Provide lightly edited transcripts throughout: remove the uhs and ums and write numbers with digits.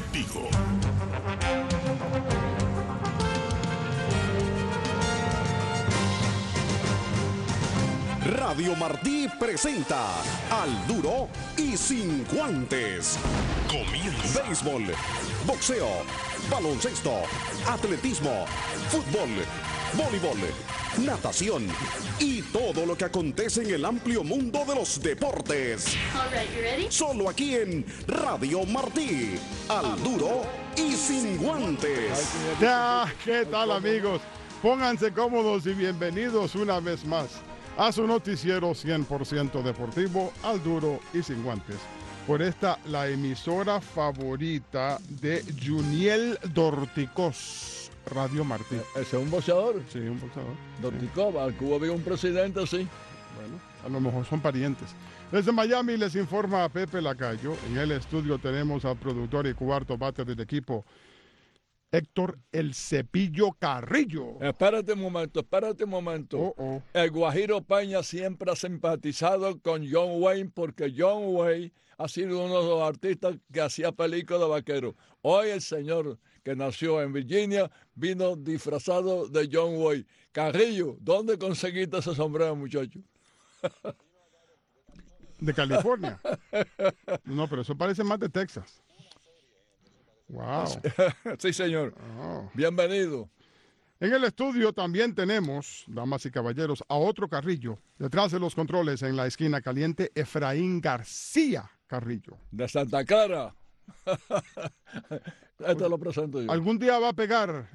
contigo. Radio Martí presenta Al Duro y Sin Guantes. Comienza. Béisbol, boxeo, baloncesto, atletismo, fútbol, voleibol, natación y todo lo que acontece en el amplio mundo de los deportes. All right, you ready? Solo aquí en Radio Martí. Al Duro y Sin Guantes. Ya, ¿qué tal, amigos? Pónganse cómodos y bienvenidos una vez más a su noticiero 100% deportivo, Al Duro y Sin Guantes. Por esta, la emisora favorita de Juniel Dorticós, Radio Martí. ¿Ese es un boxeador? Sí, un boxeador. Dorticós, al Cuba había un presidente, sí. Bueno, a lo mejor son parientes. Desde Miami les informa Pepe Lacayo. En el estudio tenemos al productor y cuarto bate del equipo, Héctor El Cepillo Carrillo. Espérate un momento. El Guajiro Peña siempre ha simpatizado con John Wayne porque John Wayne ha sido uno de los artistas que hacía películas de vaquero. Hoy el señor que nació en Virginia vino disfrazado de John Wayne. Carrillo, ¿dónde conseguiste ese sombrero, muchacho? De California. No, pero eso parece más de Texas. Wow. Sí, señor. Oh. Bienvenido. En el estudio también tenemos, damas y caballeros, a otro Carrillo. Detrás de los controles, en la esquina caliente, Efraín García Carrillo. De Santa Clara. Esto lo presento yo. Algún día va a pegar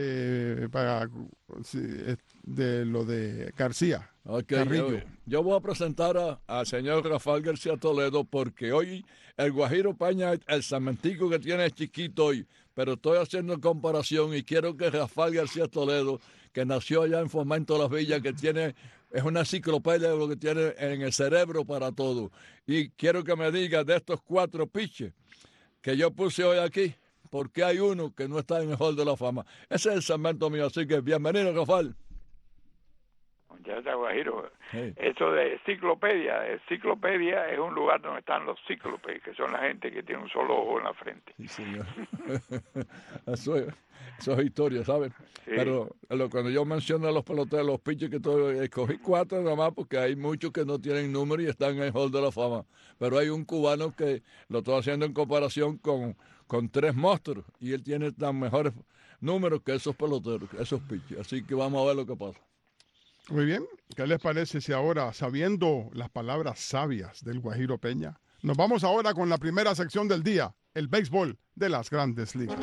de lo de García. Okay, Carrillo. yo voy a presentar al señor Rafael García Toledo porque hoy el Guajiro Peña, el cementico que tiene es chiquito hoy, pero estoy haciendo comparación y quiero que Rafael García Toledo, que nació allá en Fomento Las Villas, que es una enciclopedia de lo que tiene en el cerebro para todo. Y quiero que me diga de estos 4 pitches que yo puse hoy aquí, ¿por qué hay uno que no está en el Hall de la Fama? Ese es el segmento mío, así que bienvenido, Rafael. Ya está, Guajiro. Hey. Eso de enciclopedia es un lugar donde están los cíclopes, que son la gente que tiene un solo ojo en la frente. Sí, señor. Eso es historia, ¿sabes? Sí. Pero cuando yo menciono a los peloteros, los pitchers que escogí 4 nada más porque hay muchos que no tienen número y están en el Hall de la Fama. Pero hay un cubano que lo estoy haciendo en comparación con 3 monstruos y él tiene tan mejores números que esos peloteros, esos pitchers. Así que vamos a ver lo que pasa. Muy bien. ¿Qué les parece si ahora, sabiendo las palabras sabias del Guajiro Peña, nos vamos ahora con la primera sección del día, el béisbol de las Grandes Ligas?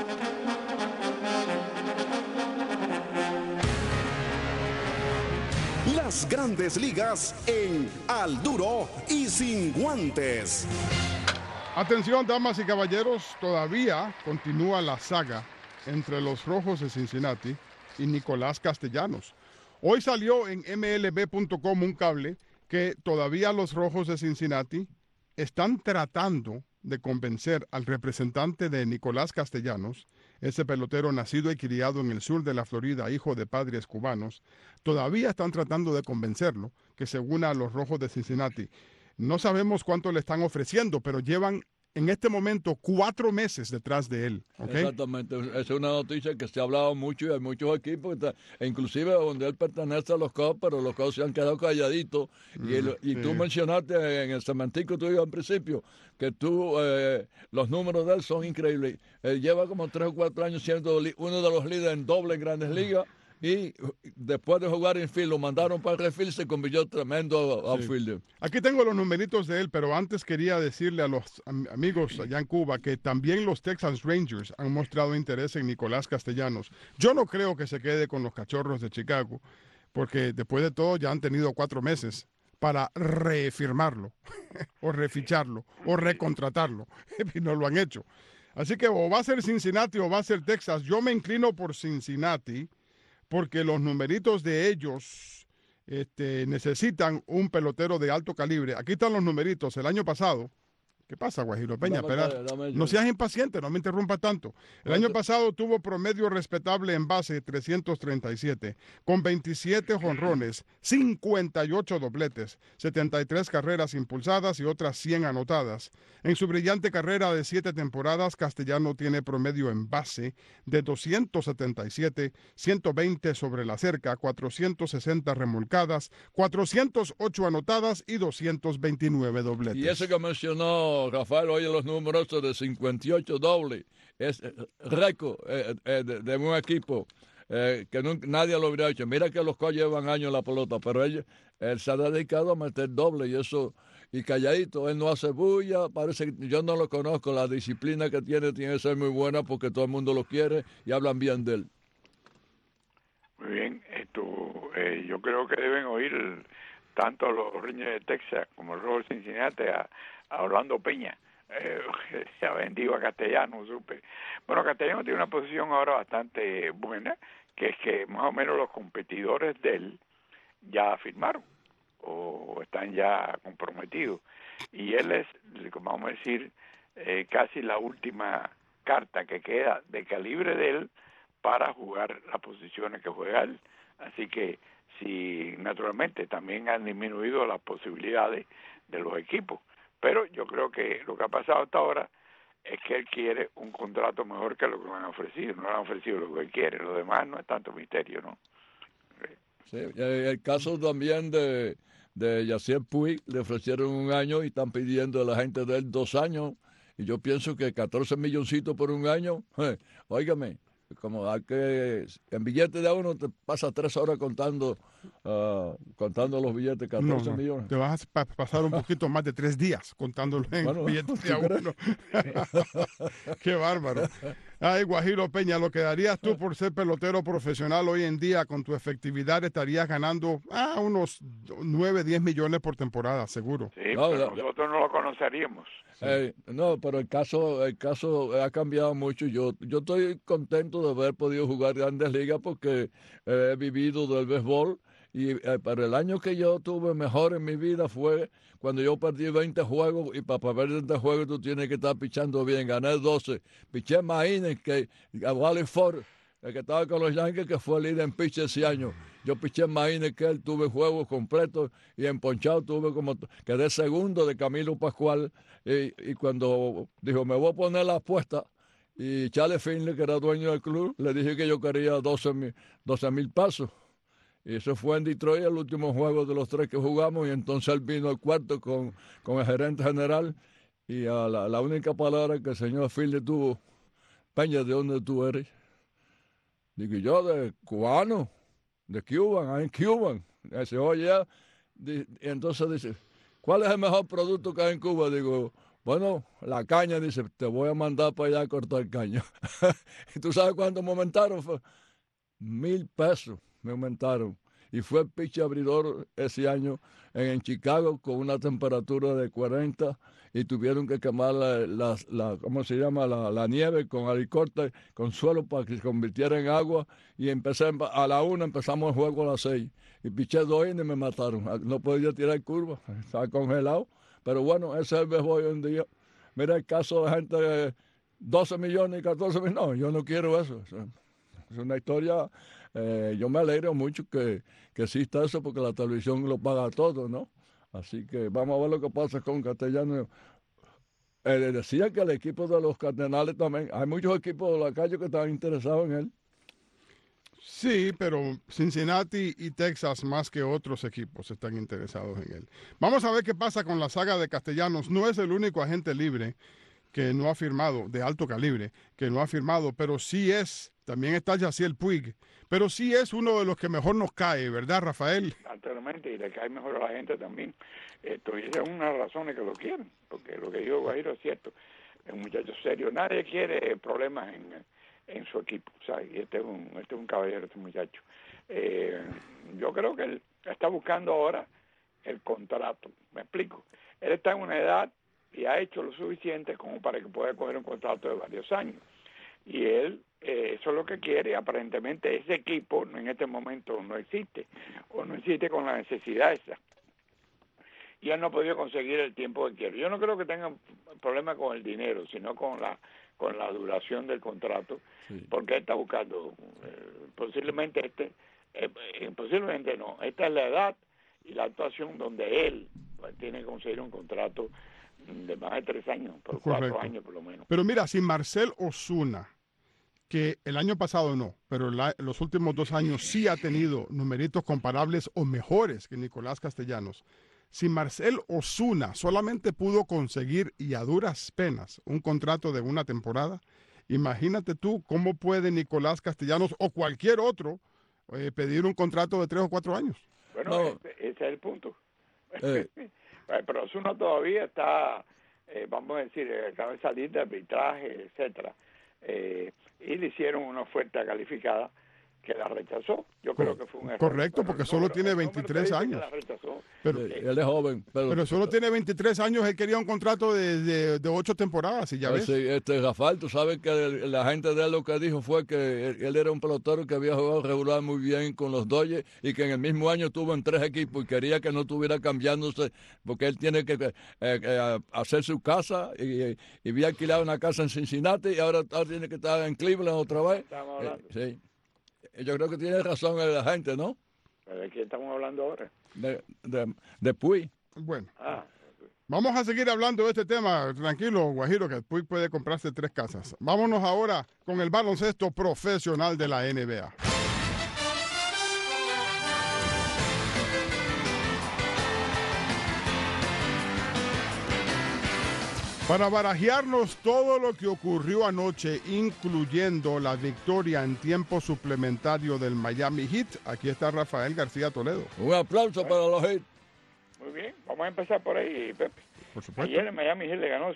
Las Grandes Ligas en Al Duro y Sin Guantes. Atención, damas y caballeros, todavía continúa la saga entre los Rojos de Cincinnati y Nicolás Castellanos. Hoy salió en MLB.com un cable que todavía los Rojos de Cincinnati están tratando de convencer al representante de Nicolás Castellanos, ese pelotero nacido y criado en el sur de la Florida, hijo de padres cubanos. Todavía están tratando de convencerlo que se una a los Rojos de Cincinnati. No sabemos cuánto le están ofreciendo, pero llevan en este momento 4 meses detrás de él. ¿Okay? Exactamente, es una noticia que se ha hablado mucho y hay muchos equipos, inclusive donde él pertenece a los Cubs, pero los Cubs se han quedado calladitos. Y tú mencionaste en el cementico tuyo al principio que los números de él son increíbles. Él lleva como 3 o 4 años siendo uno de los líderes en doble en Grandes Ligas. Y después de jugar en field, lo mandaron para el refill, se convirtió en tremendo outfielder. Aquí tengo los numeritos de él, pero antes quería decirle a los amigos allá en Cuba que también los Texas Rangers han mostrado interés en Nicolás Castellanos. Yo no creo que se quede con los Cachorros de Chicago, porque después de todo ya han tenido 4 meses para refirmarlo, o reficharlo, o recontratarlo, y no lo han hecho. Así que o va a ser Cincinnati o va a ser Texas. Yo me inclino por Cincinnati, porque los numeritos de ellos necesitan un pelotero de alto calibre. Aquí están los numeritos. El año pasado, ¿Qué pasa, Guajiro Peña? Dame, Espera, dame no seas impaciente, no me interrumpa tanto. El año pasado tuvo promedio respetable en base 337, con 27 jonrones, 58 dobletes, 73 carreras impulsadas y otras 100 anotadas. En su brillante carrera de 7 temporadas, Castellano tiene promedio en base de 277, 120 sobre la cerca, 460 remolcadas, 408 anotadas y 229 dobletes. Y eso que mencionó Rafael, oye los números de 58 dobles, es récord de un equipo que nadie lo hubiera hecho. Mira que los Cubs llevan años en la pelota, pero él se ha dedicado a meter doble y eso, y calladito, él no hace bulla, parece que yo no lo conozco, la disciplina que tiene que ser muy buena porque todo el mundo lo quiere y hablan bien de él. Muy bien, yo creo que deben oír tanto los Rangers de Texas como el Rojo Cincinnati a Orlando Peña. Se ha vendido a Castellano, supe. Bueno, Castellano tiene una posición ahora bastante buena, que es que más o menos los competidores de él ya firmaron o están ya comprometidos. Y él es, vamos a decir, casi la última carta que queda de calibre de él para jugar las posiciones que juega él. Así que sí, naturalmente también han disminuido las posibilidades de los equipos, pero yo creo que lo que ha pasado hasta ahora es que él quiere un contrato mejor que lo que le han ofrecido. No le han ofrecido lo que él quiere, lo demás no es tanto misterio, ¿no? Sí, el caso también de Yasiel Puig, le ofrecieron 1 año y están pidiendo a la gente de él 2 años, y yo pienso que 14 milloncitos por 1 año, óigame, como hay que en billetes de uno te pasa 3 horas contando los billetes, 14 millones. Te vas a pasar un poquito más de 3 días contándolo en billetes de a uno. Qué bárbaro. Ay, Guajiro Peña, lo que darías tú por ser pelotero profesional hoy en día con tu efectividad estarías ganando unos 9, 10 millones por temporada, seguro. Sí, pero nosotros no lo conoceríamos. No, pero el caso ha cambiado mucho. Yo estoy contento de haber podido jugar Grandes Ligas porque he vivido del béisbol y pero el año que yo tuve mejor en mi vida fue cuando yo perdí 20 juegos y para perder 20 juegos tú tienes que estar pichando bien. Gané 12. Piché más innings que a Wally Ford, el que estaba con los Yankees, que fue el líder en pitch ese año. Yo piché más innings que él, tuve juegos completos y en ponchado quedé segundo de Camilo Pascual. Y cuando dijo, me voy a poner la apuesta, y Charlie Finley, que era dueño del club, le dije que yo quería 12,000 pesos. Y eso fue en Detroit, el último juego de los 3 que jugamos, y entonces él vino al cuarto con el gerente general, y a la única palabra que el señor Finley tuvo, Peña, ¿de dónde tú eres? Digo, yo de cubano, de Cuban, I'm Cuban. Dice, oye, y entonces dice, ¿cuál es el mejor producto que hay en Cuba? Digo, bueno, la caña. Dice, te voy a mandar para allá a cortar caña. ¿Y tú sabes cuánto me aumentaron? Fue 1,000 pesos me aumentaron. Y fue el pitch abridor ese año en Chicago con una temperatura de 40 y tuvieron que quemar ¿cómo se llama? La nieve con alicorte, con suelo para que se convirtiera en agua. Y empecé a la 1, empezamos el juego a las 6. Y piché 2 innings y me mataron. No podía tirar curva, estaba congelado. Pero bueno, ese es el béisbol hoy en día. Mira el caso de gente de 12 millones y 14 millones. No, yo no quiero eso. Es una historia. Yo me alegro mucho que exista eso porque la televisión lo paga todo, ¿no? Así que vamos a ver lo que pasa con Castellano. Decía que el equipo de los Cardenales también, hay muchos equipos de la calle que están interesados en él. Sí, pero Cincinnati y Texas más que otros equipos están interesados en él. Vamos a ver qué pasa con la saga de Castellanos. No es el único agente libre que no ha firmado, de alto calibre, que no ha firmado, pero sí es, también está Yasiel Puig, pero sí es uno de los que mejor nos cae, ¿verdad, Rafael? Naturalmente, y le cae mejor a la gente también. Y esa es una de las razones que lo quieren, porque lo que dijo Guajiro es cierto. Es un muchacho serio, nadie quiere problemas en su equipo, ¿sabes? Y este es un caballero, este muchacho. Yo creo que él está buscando ahora el contrato, me explico. Él está en una edad y ha hecho lo suficiente como para que pueda coger un contrato de varios años. Y él, eso es lo que quiere. Aparentemente ese equipo en este momento no existe, o no existe con la necesidad esa. y él no ha podido conseguir el tiempo que quiere. Yo no creo que tengan problema con el dinero, sino con la duración del contrato, Sí. porque él está buscando, posiblemente posiblemente no, esta es la edad y la actuación donde él pues, tiene que conseguir un contrato de más de 3 años, por Correcto. 4 años por lo menos. Pero mira, si Marcell Ozuna, que el año pasado no, pero los últimos 2 años sí ha tenido numeritos comparables o mejores que Nicolás Castellanos. Si Marcell Ozuna solamente pudo conseguir y a duras penas un contrato de una temporada, imagínate tú cómo puede Nicolás Castellanos o cualquier otro pedir un contrato de 3 o 4 años. Bueno, No. ese es el punto. Eh. Pero Ozuna todavía está, vamos a decir, acaba de salir de arbitraje, etcétera, y le hicieron una oferta calificada que la rechazó. Yo creo que fue un error. Correcto, Pero porque el solo número- tiene el número 23 te dice que años. la rechazó. Pero, Él es joven, pero solo tiene 23 años, él quería un contrato de 8 temporadas y ya ves. Sí, Rafael, tú sabes que la gente de él lo que dijo fue que él era un pelotero que había jugado regular muy bien con los Dodgers y que en el mismo año estuvo en 3 equipos y quería que no estuviera cambiándose porque él tiene que hacer su casa y había alquilado una casa en Cincinnati y ahora tiene que estar en Cleveland otra vez. Estamos hablando. Sí. Yo creo que tiene razón la gente, ¿no? ¿De qué estamos hablando ahora? De Puig. Bueno, Ah, vamos a seguir hablando de este tema. Tranquilo, Guajiro, que Puig puede comprarse 3 casas. Vámonos ahora con el baloncesto profesional de la NBA. Para barajearnos todo lo que ocurrió anoche, incluyendo la victoria en tiempo suplementario del Miami Heat, aquí está Rafael García Toledo. Un aplauso para los Heat. muy bien. Vamos a empezar por ahí, Pepe. Por supuesto. Ayer en Miami Heat le ganó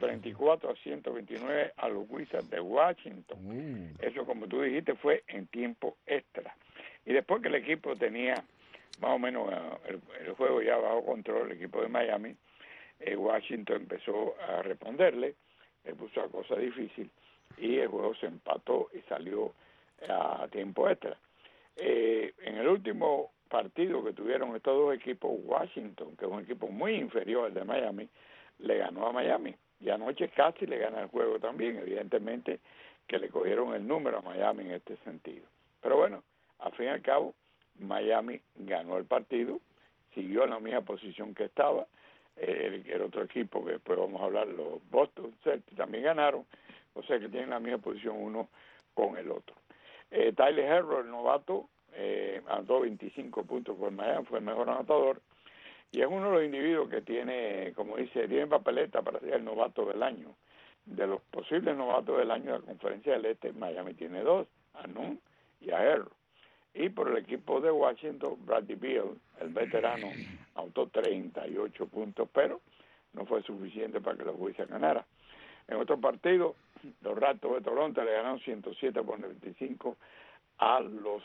134-129 a los Wizards de Washington. Eso, como tú dijiste, fue en tiempo extra. Y después que el equipo tenía más o menos el juego ya bajo control, el equipo de Miami, Washington empezó a responderle, le puso a cosa difícil y el juego se empató y salió a tiempo extra. En el último partido que tuvieron estos dos equipos, Washington, que es un equipo muy inferior al de Miami, le ganó a Miami. Y anoche casi le gana el juego también, evidentemente que le cogieron el número a Miami en este sentido. Pero bueno, al fin y al cabo, Miami ganó el partido, siguió en la misma posición que estaba. El otro equipo que después vamos a hablar, los Boston Celtics, también ganaron, o sea que tienen la misma posición uno con el otro. Tyler Herro, el novato, anotó 25 puntos por Miami, fue el mejor anotador, y es uno de los individuos que tiene, como dice, tiene papeleta para ser el novato del año. De los posibles novatos del año de la Conferencia del Este, Miami tiene 2, a Nunn y a Herro. Y por el equipo de Washington, Bradley Beal, el veterano, anotó 38 puntos, pero no fue suficiente para que los Wizards ganaran. En otro partido, los Raptors de Toronto le ganaron 107-95 a los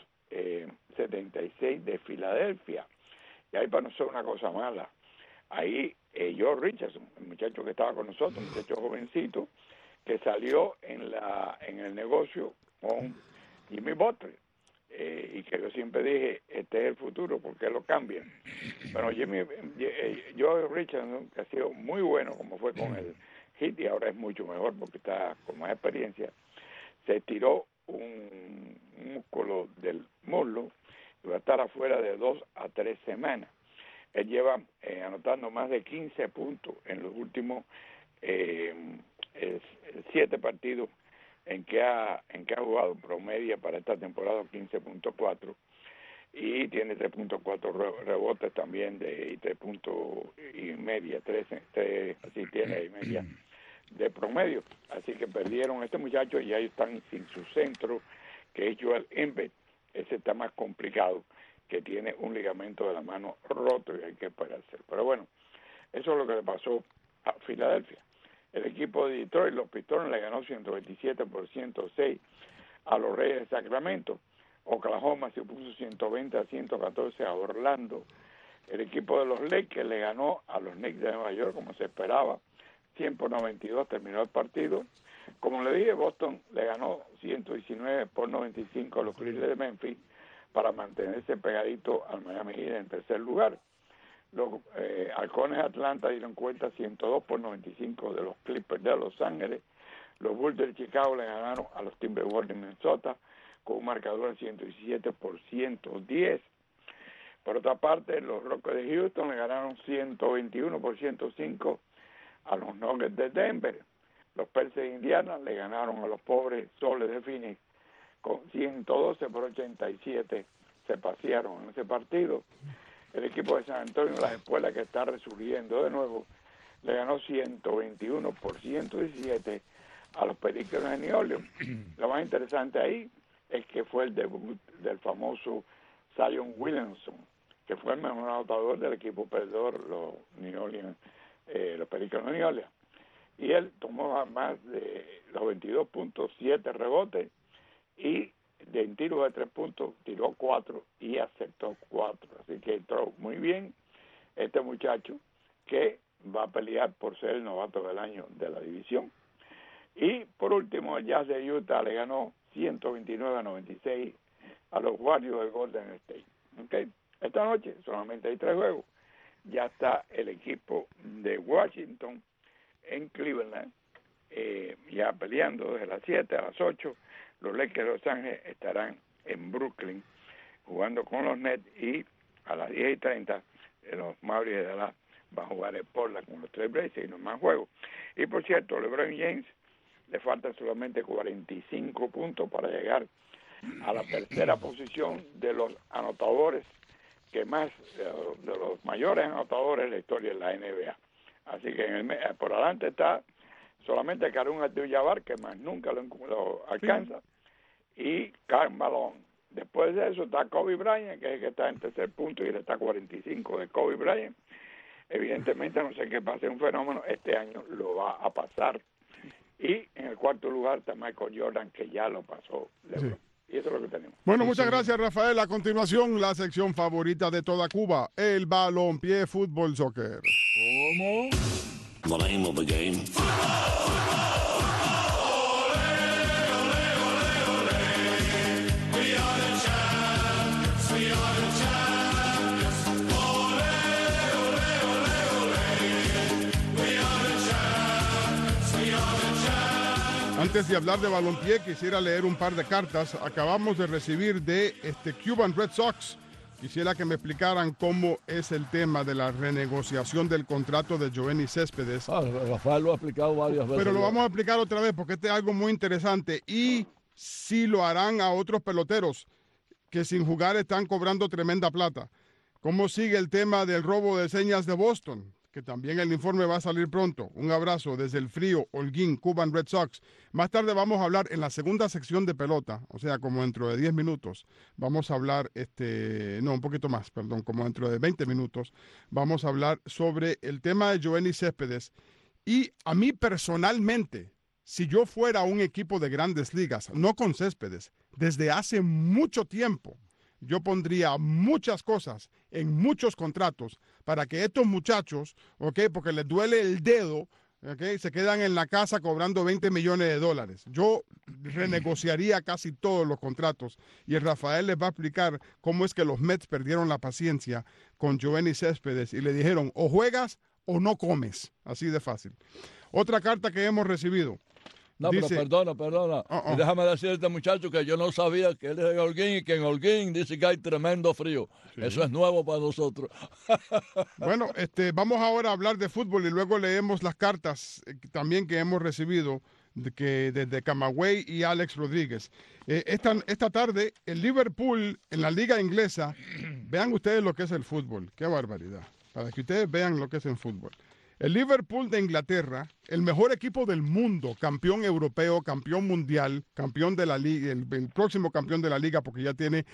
76 de Filadelfia. Y ahí para nosotros una cosa mala. Ahí Joe Richardson, el muchacho que estaba con nosotros, un muchacho jovencito, que salió en el negocio con Jimmy Butler. Y que yo siempre dije, este es el futuro, ¿por qué lo cambian? Bueno, Joe Richardson, que ha sido muy bueno como fue con el Heat y ahora es mucho mejor porque está con más experiencia, se tiró un músculo del muslo y va a estar afuera de 2 a 3 semanas. Él lleva anotando más de 15 puntos en los últimos 7 partidos en que ha jugado. Promedia para esta temporada 15.4 y tiene 3.4 rebotes también y 3 puntos y media, 3 así tiene y media de promedio. Así que perdieron a este muchacho y ya están sin su centro, que es Joel Embiid. Ese está más complicado, que tiene un ligamento de la mano roto y hay que esperarse. Pero bueno, eso es lo que le pasó a Filadelfia. El equipo de Detroit, los Pistones, le ganó 127-106 a los Reyes de Sacramento. Oklahoma se puso 120-114 a Orlando. El equipo de los Lakers le ganó a los Knicks de Nueva York, como se esperaba. 100-92 terminó el partido. Como le dije, Boston le ganó 119-95 a los Grizzlies de Memphis para mantenerse pegadito al Miami Heat en tercer lugar. Los Halcones de Atlanta dieron cuenta 102-95 de los Clippers de Los Ángeles. Los Bulls de Chicago le ganaron a los Timberwolves de Minnesota con un marcador de 117-110. Por otra parte, los Rockets de Houston le ganaron 121-105 a los Nuggets de Denver. Los Pacers de Indiana le ganaron a los pobres Soles de Phoenix con 112-87. Se pasearon en ese partido. El equipo de San Antonio, las escuelas que está resurgiendo de nuevo, le ganó 121-117 a los Pericos de New Orleans. Lo más interesante ahí es que fue el debut del famoso Zion Williamson, que fue el mejor anotador del equipo perdedor, los New Orleans, los Pericos de New Orleans. Y él tomó más de los 22.7 rebotes y de tiros de 3 puntos tiró 4 y aceptó 4. Así que entró muy bien este muchacho que va a pelear por ser el novato del año de la división. Y por último, el Jazz de Utah le ganó 129-96 a los Warriors de Golden State. ¿Okay? Esta noche solamente hay 3 juegos. Ya está el equipo de Washington en Cleveland, ya peleando desde las 7 a las 8. Los Lakers de Los Ángeles estarán en Brooklyn jugando con los Nets, y a las 10:30 los Mavericks de Dallas van a jugar en Portland con los Trail Blazers y no más juegos. Y por cierto, LeBron James le faltan solamente 45 puntos para llegar a la tercera posición de los anotadores que más, de los mayores anotadores de la historia de la NBA. Así que por adelante está solamente Kareem Abdul-Jabbar, que más nunca lo alcanza, y Karl Malone. Después de eso está Kobe Bryant, que es el que está en tercer punto, y él está 45 de Kobe Bryant. Evidentemente, no sé qué pase, un fenómeno, este año lo va a pasar. Y en el cuarto lugar está Michael Jordan, que ya lo pasó. Sí. Y eso es lo que tenemos. Bueno, muchas gracias, Rafael. A continuación, la sección favorita de toda Cuba, el balompié, fútbol, soccer. ¿Cómo? The name of the game. Antes de hablar de balompié, quisiera leer un par de cartas. Acabamos de recibir de Cuban Red Sox. Quisiera que me explicaran cómo es el tema de la renegociación del contrato de Yoenis Céspedes. Rafael lo ha explicado varias veces. Pero lo vamos a explicar otra vez porque este es algo muy interesante. Y si lo harán a otros peloteros que sin jugar están cobrando tremenda plata. ¿Cómo sigue el tema del robo de señas de Boston? Que también el informe va a salir pronto. Un abrazo desde el frío Holguín, Cuban Red Sox. Más tarde vamos a hablar en la segunda sección de pelota, o sea, como dentro de 10 minutos, vamos a hablar, un poquito más, perdón, como dentro de 20 minutos, vamos a hablar sobre el tema de Yoenis Céspedes. Y a mí personalmente, si yo fuera un equipo de grandes ligas, no con Céspedes, desde hace mucho tiempo, yo pondría muchas cosas en muchos contratos para que estos muchachos, porque les duele el dedo, se quedan en la casa cobrando $20 millones. Yo renegociaría casi todos los contratos y el Rafael les va a explicar cómo es que los Mets perdieron la paciencia con Yoenis Céspedes y le dijeron o juegas o no comes, así de fácil. Otra carta que hemos recibido. No, dice, pero perdona. Y déjame decir a este muchacho que yo no sabía que él es de Holguín y que en Holguín dice que hay tremendo frío. Sí. Eso es nuevo para nosotros. Bueno, vamos ahora a hablar de fútbol y luego leemos las cartas también que hemos recibido desde Camagüey y Alex Rodríguez. Esta tarde, el Liverpool en la liga inglesa, vean ustedes lo que es el fútbol. Qué barbaridad. Para que ustedes vean lo que es el fútbol. El Liverpool de Inglaterra, el mejor equipo del mundo, campeón europeo, campeón mundial, campeón de la liga, el próximo campeón de la liga porque ya tiene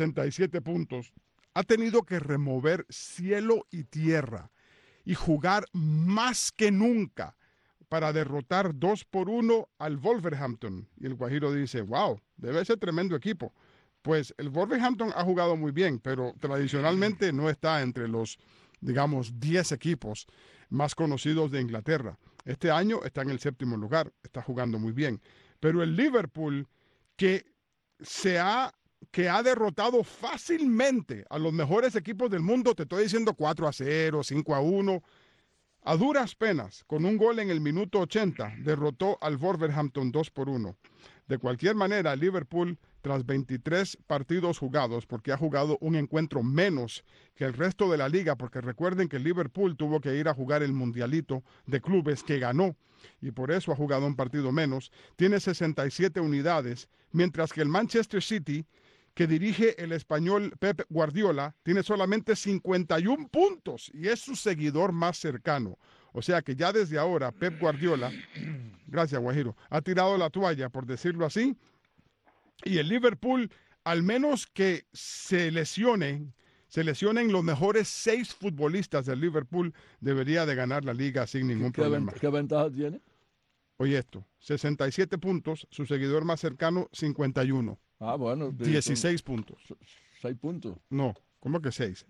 67 puntos, ha tenido que remover cielo y tierra y jugar más que nunca para derrotar 2-1 al Wolverhampton. Y el Guajiro dice, wow, debe ser tremendo equipo. Pues el Wolverhampton ha jugado muy bien, pero tradicionalmente no está entre los, digamos, 10 equipos más conocidos de Inglaterra. Este año está en el 7º lugar, está jugando muy bien. Pero el Liverpool, que se ha que ha derrotado fácilmente a los mejores equipos del mundo, te estoy diciendo 4-0, 5-1, a duras penas, con un gol en el minuto 80, derrotó al Wolverhampton 2-1. De cualquier manera, Liverpool, tras 23 partidos jugados, porque ha jugado un encuentro menos que el resto de la liga, porque recuerden que Liverpool tuvo que ir a jugar el Mundialito de Clubes que ganó, y por eso ha jugado un partido menos, tiene 67 unidades, mientras que el Manchester City, que dirige el español Pep Guardiola, tiene solamente 51 puntos y es su seguidor más cercano. O sea que ya desde ahora Pep Guardiola, gracias Guajiro, ha tirado la toalla, por decirlo así, y el Liverpool, al menos que se lesionen los mejores 6 futbolistas del Liverpool, debería de ganar la liga sin ningún problema. ¿Qué ventaja tiene? Oye esto, 67 puntos, su seguidor más cercano 51. Ah, bueno. 16 puntos. 6 puntos. No, ¿cómo que 6?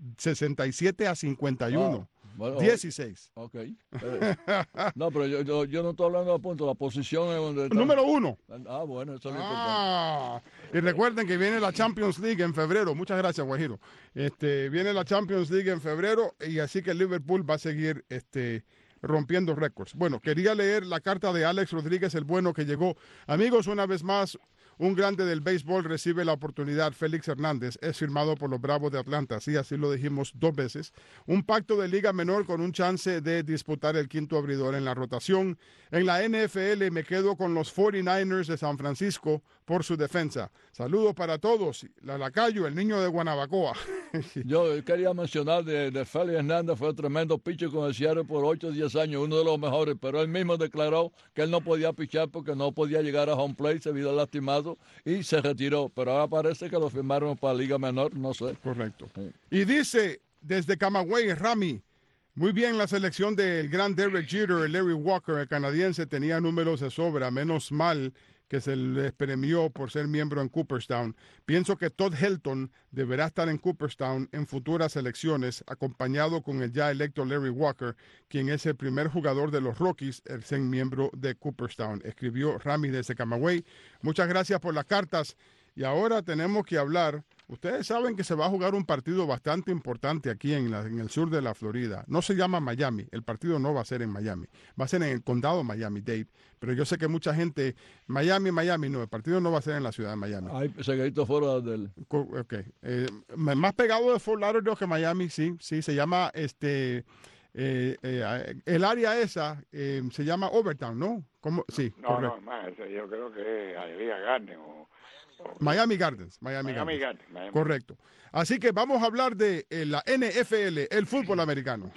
67-51. Bueno, 16. Ok. No, pero yo no estoy hablando de puntos, la posición es donde está. Número 1. Ah, bueno, eso es lo importante. Y recuerden que viene la Champions League en febrero. Muchas gracias, Guajiro. Viene la Champions League en febrero y así que el Liverpool va a seguir rompiendo récords. Bueno, quería leer la carta de Alex Rodríguez, el bueno que llegó. Amigos, una vez más, un grande del béisbol recibe la oportunidad. Félix Hernández es firmado por los Bravos de Atlanta. Sí, así lo dijimos 2 veces. Un pacto de liga menor con un chance de disputar el quinto abridor en la rotación. En la NFL me quedo con los 49ers de San Francisco por su defensa. Saludos para todos. La Lacayo, el niño de Guanabacoa. Yo quería mencionar de Félix Hernández, fue tremendo pitcher con el Seattle por 8 o 10 años, uno de los mejores, pero él mismo declaró que él no podía pichar porque no podía llegar a home plate, se vio lastimado y se retiró, pero ahora parece que lo firmaron para Liga Menor, no sé. Correcto. Sí. Y dice desde Camagüey, Rami, muy bien la selección del gran Derek Jeter, Larry Walker, el canadiense, tenía números de sobra, menos mal que se les premió por ser miembro en Cooperstown. Pienso que Todd Helton deberá estar en Cooperstown en futuras elecciones, acompañado con el ya electo Larry Walker, quien es el primer jugador de los Rockies, el ser miembro de Cooperstown. Escribió Rami desde Camagüey. Muchas gracias por las cartas. Y ahora tenemos que hablar. Ustedes saben que se va a jugar un partido bastante importante aquí en el sur de la Florida. No se llama Miami. El partido no va a ser en Miami. Va a ser en el condado Miami-Dade. Pero yo sé que mucha gente, Miami, no, el partido no va a ser en la ciudad de Miami. Hay seguidito fuera del... Ok. Más pegado de Fort Lauderdale que Miami, sí. Se llama, el área esa se llama Overtown, ¿no? ¿Cómo? Sí, no, correcto. No, más, yo creo que es Hialeah Garden o Miami Gardens. Correcto. Así que vamos a hablar de la NFL, el fútbol americano.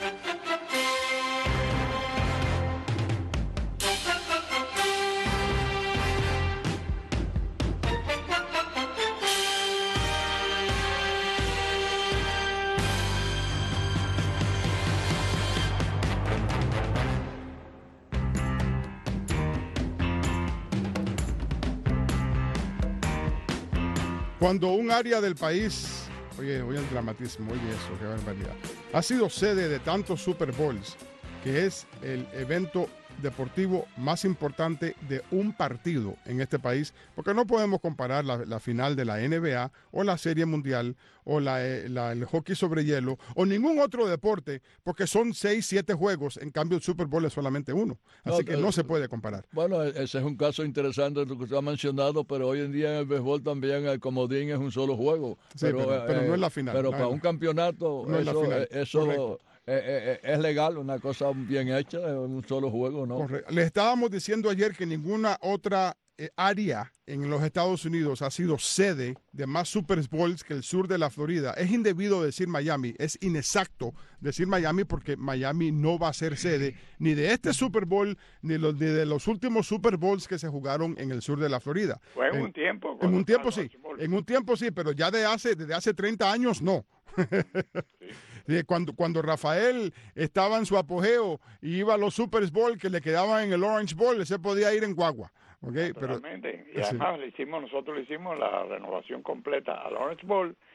Cuando un área del país, oye el dramatismo, oye eso, qué barbaridad, ha sido sede de tantos Super Bowls, que es el evento deportivo más importante de un partido en este país, porque no podemos comparar la final de la NBA o la Serie Mundial o el hockey sobre hielo o ningún otro deporte, porque son 6, 7 juegos, en cambio el Super Bowl es solamente uno, así que no se puede comparar. Bueno, ese es un caso interesante lo que usted ha mencionado, pero hoy en día en el béisbol también el comodín es un solo juego. Sí, pero no es la final. Pero para un campeonato no eso es legal, una cosa bien hecha, un solo juego, ¿no? Correcto. Le estábamos diciendo ayer que ninguna otra área en los Estados Unidos ha sido sede de más Super Bowls que el sur de la Florida. Es indebido decir Miami, es inexacto decir Miami porque Miami no va a ser sede ni de este Super Bowl ni de los últimos Super Bowls que se jugaron en el sur de la Florida. Fue en un tiempo. En un tiempo sí, pero ya desde hace 30 años no. Sí. Cuando Rafael estaba en su apogeo y iba a los Super Bowl que le quedaban en el Orange Bowl, se podía ir en guagua. Okay, y además nosotros le hicimos la renovación completa al Orange Bowl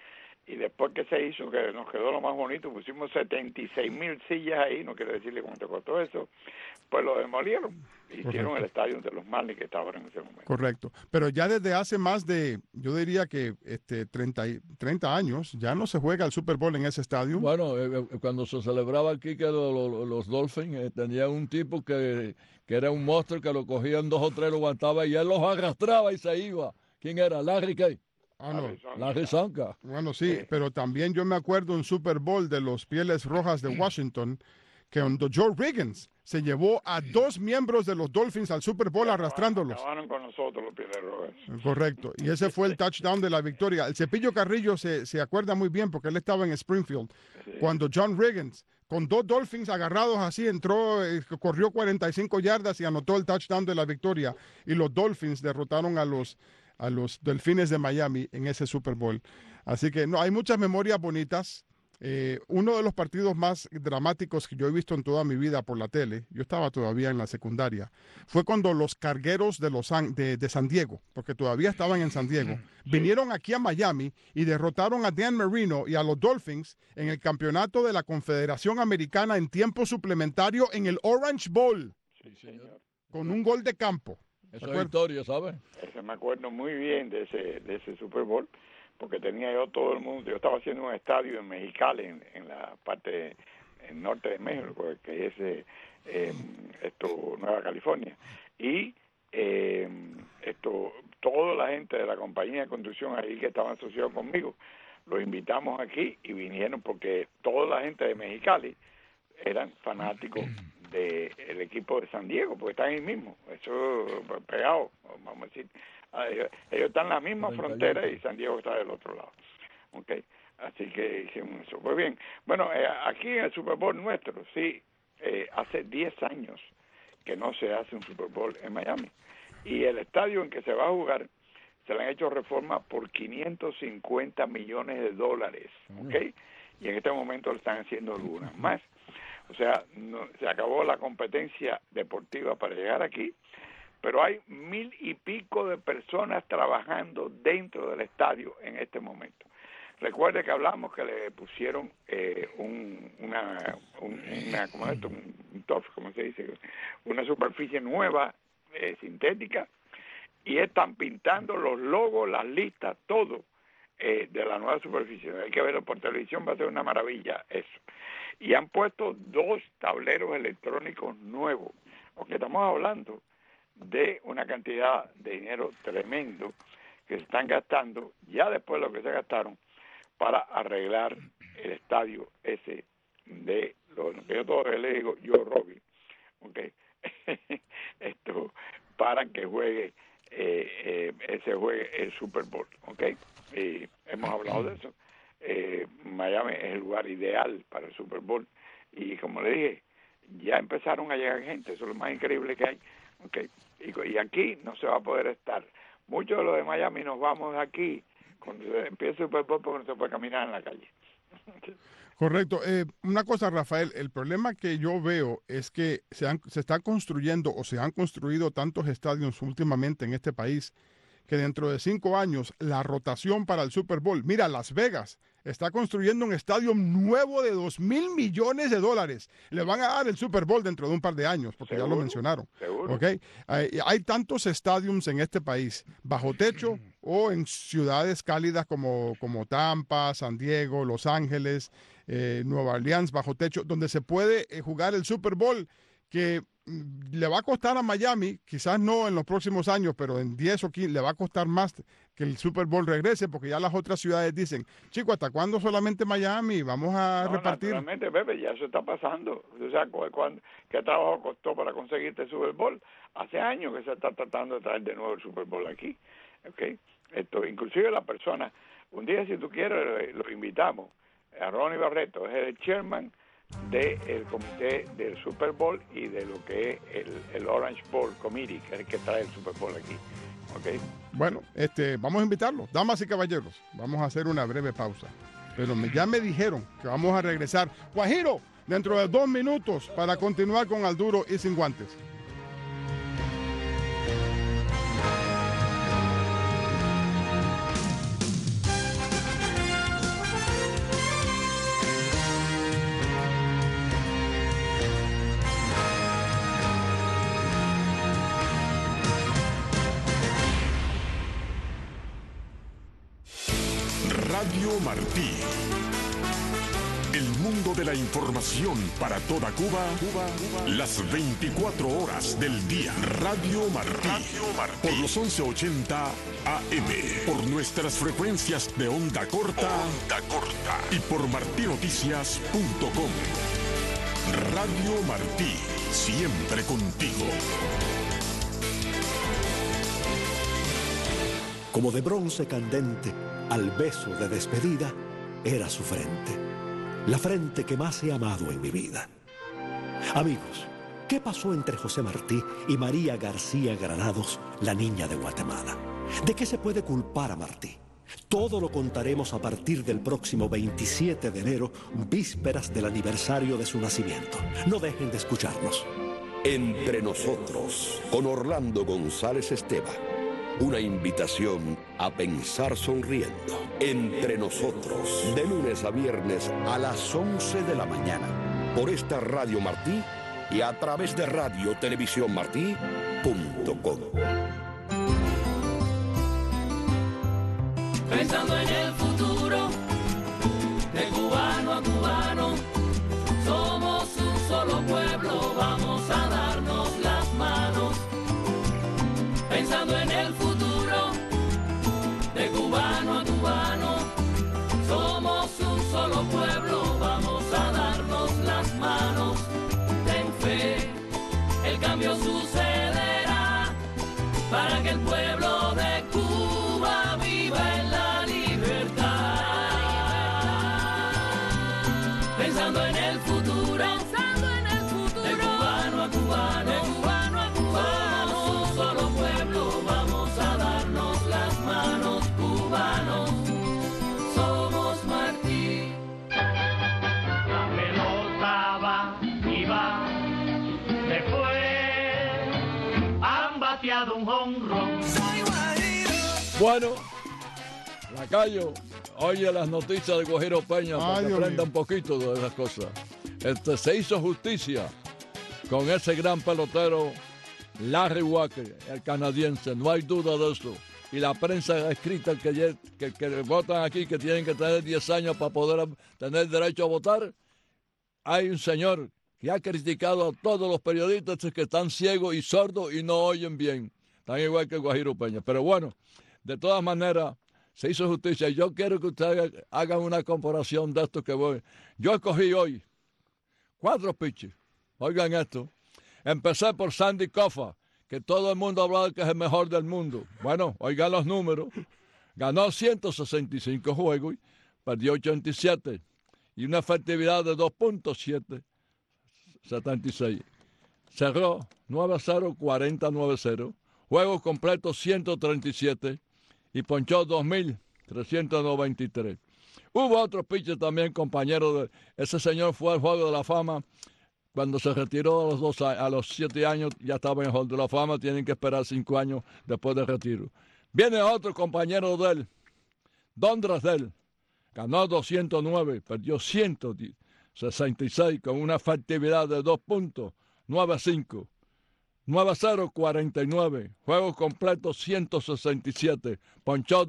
y después que se hizo, que nos quedó lo más bonito, pusimos 76,000 sillas ahí, no quiero decirle cuánto costó eso, pues lo demolieron. Hicieron el estadio de los Marlins que estaba ahora en ese momento. Correcto. Pero ya desde hace más de, yo diría que 30 años, ya no se juega el Super Bowl en ese estadio. Bueno, cuando se celebraba aquí que los Dolphins tenían un tipo que era un monstruo que lo cogían 2 o 3, lo aguantaba y él los arrastraba y se iba. ¿Quién era? Larry Kay. Ah, no. Larry Zonka. Bueno, sí, pero también yo me acuerdo un Super Bowl de los Pieles Rojas de Washington, que cuando Joe Riggins se llevó a 2 miembros de los Dolphins al Super Bowl arrastrándolos. Acabaron con nosotros los Pieles Rojas. Correcto, y ese fue el touchdown de la victoria. El Cepillo Carrillo se acuerda muy bien porque él estaba en Springfield, cuando John Riggins, con 2 Dolphins agarrados así, entró, corrió 45 yardas y anotó el touchdown de la victoria. Y los Dolphins derrotaron a los Delfines de Miami en ese Super Bowl. Así que no, hay muchas memorias bonitas. Uno de los partidos más dramáticos que yo he visto en toda mi vida por la tele, yo estaba todavía en la secundaria, fue cuando los Cargueros de San Diego, porque todavía estaban en San Diego, vinieron aquí a Miami y derrotaron a Dan Marino y a los Dolphins en el campeonato de la Confederación Americana en tiempo suplementario en el Orange Bowl, con un gol de campo. Eso es historia, ¿sabes? Ese me acuerdo muy bien de ese Super Bowl, porque tenía yo todo el mundo. Yo estaba haciendo un estadio en Mexicali, en la parte norte de México, que es Nueva California. Y toda la gente de la compañía de construcción ahí que estaban asociados conmigo, los invitamos aquí y vinieron porque toda la gente de Mexicali eran fanáticos del equipo de San Diego, porque están ahí mismo, eso pegado, vamos a decir. Ellos están en la misma frontera y San Diego está del otro lado. Okay. Así que hicimos eso. Pues bien, bueno, aquí en el Super Bowl nuestro, sí, hace 10 años que no se hace un Super Bowl en Miami. Y el estadio en que se va a jugar, se le han hecho reformas por $550 millones, ¿ok? Y en este momento le están haciendo algunas más. O sea, se acabó la competencia deportiva para llegar aquí, pero hay 1,000 y pico de personas trabajando dentro del estadio en este momento. Recuerde que hablamos que le pusieron una superficie nueva, sintética, y están pintando los logos, las listas, todo de la nueva superficie. Hay que verlo por televisión, va a ser una maravilla eso. Y han puesto 2 tableros electrónicos nuevos, porque estamos hablando de una cantidad de dinero tremendo que se están gastando, ya después de lo que se gastaron, para arreglar el estadio ese de lo que yo todavía le digo, yo Robbie, okay. Para que juegue el Super Bowl, okay. Y hemos hablado de eso. Miami es el lugar ideal para el Super Bowl y como le dije, ya empezaron a llegar gente, eso es lo más increíble que hay, okay. Y aquí no se va a poder estar. Muchos de los de Miami nos vamos de aquí cuando empiece el Super Bowl porque no se puede caminar en la calle. Correcto. Una cosa, Rafael, el problema que yo veo es que se están construyendo o se han construido tantos estadios últimamente en este país que dentro de 5 años la rotación para el Super Bowl, mira, Las Vegas está construyendo un estadio nuevo de $2,000 millones. Le van a dar el Super Bowl dentro de un par de años, porque ¿seguro? Ya lo mencionaron. ¿Seguro? ¿Okay? Hay tantos estadios en este país, bajo techo o en ciudades cálidas como Tampa, San Diego, Los Ángeles, Nueva Orleans, bajo techo, donde se puede jugar el Super Bowl, que le va a costar a Miami, quizás no en los próximos años, pero en 10 o 15 le va a costar más que el Super Bowl regrese, porque ya las otras ciudades dicen, chico, ¿hasta cuándo solamente Miami? Vamos a repartir. Naturalmente, Pepe, ya eso está pasando. O sea, ¿qué trabajo costó para conseguirte el Super Bowl? Hace años que se está tratando de traer de nuevo el Super Bowl aquí. ¿Okay? Inclusive la persona, un día si tú quieres, lo invitamos, a Ronnie Barreto, es el chairman del comité del Super Bowl y de lo que es el Orange Bowl Committee, que es el que trae el Super Bowl aquí. ¿Okay? Bueno, vamos a invitarlos, damas y caballeros, vamos a hacer una breve pausa, pero ya me dijeron que vamos a regresar, Guajiro, dentro de 2 minutos para continuar con Al Duro y Sin Guantes. Radio Martí. El mundo de la información para toda Cuba, las 24 horas del día. Radio Martí. Por los 1180 AM. Por nuestras frecuencias de onda corta. Y por martinoticias.com. Radio Martí. Siempre contigo. Como de bronce candente, al beso de despedida, era su frente. La frente que más he amado en mi vida. Amigos, ¿qué pasó entre José Martí y María García Granados, la niña de Guatemala? ¿De qué se puede culpar a Martí? Todo lo contaremos a partir del próximo 27 de enero, vísperas del aniversario de su nacimiento. No dejen de escucharnos. Entre nosotros, con Orlando González Esteva. Una invitación a pensar sonriendo. Entre nosotros, de lunes a viernes a las 11 de la mañana. Por esta Radio Martí y a través de radiotelevisiónmartí.com. Pensando en el futuro, de cubano a cubano, somos un solo pueblo, vamos a darnos las manos. Pensando en el futuro, de cubano a cubano, somos un solo pueblo, vamos a darnos las manos. Ten fe, el cambio sucederá, para que el pueblo de Cuba viva en la libertad. Pensando en el futuro, de cubano a cubano, somos un solo pueblo, vamos a darnos las manos, cubanos, somos Martí. La pelota va y va, después han bateado un jonrón. Bueno, Lacayo, oye las noticias de Guajiro Peña para que aprenda un poquito de esas cosas. Se hizo justicia con ese gran pelotero Larry Walker, el canadiense, no hay duda de eso. Y la prensa escrita que votan aquí, que tienen que tener 10 años para poder tener derecho a votar, hay un señor que ha criticado a todos los periodistas que están ciegos y sordos y no oyen bien. Están igual que Guajiro Peña. Pero bueno, de todas maneras, se hizo justicia. Yo quiero que ustedes hagan una comparación de esto que voy. Yo escogí hoy 4 pitches. Oigan esto. Empecé por Sandy Koufax, que todo el mundo hablaba que es el mejor del mundo. Bueno, oigan los números. Ganó 165 juegos, perdió 87 y una efectividad de 2.776. Cerró 9-0, 40-9-0. Juegos completos 137 y ponchó 2.393. Hubo otro pitcher también, compañero de ese señor, fue al Juego de la Fama. Cuando se retiró a los 7 años, ya estaba en el Hall de la Fama. Tienen que esperar 5 años después del retiro. Viene otro compañero de él, Don Drysdale. Ganó 209, perdió 166 con una efectividad de 2.95. 9-0, 49. Juegos completos 167. Ponchó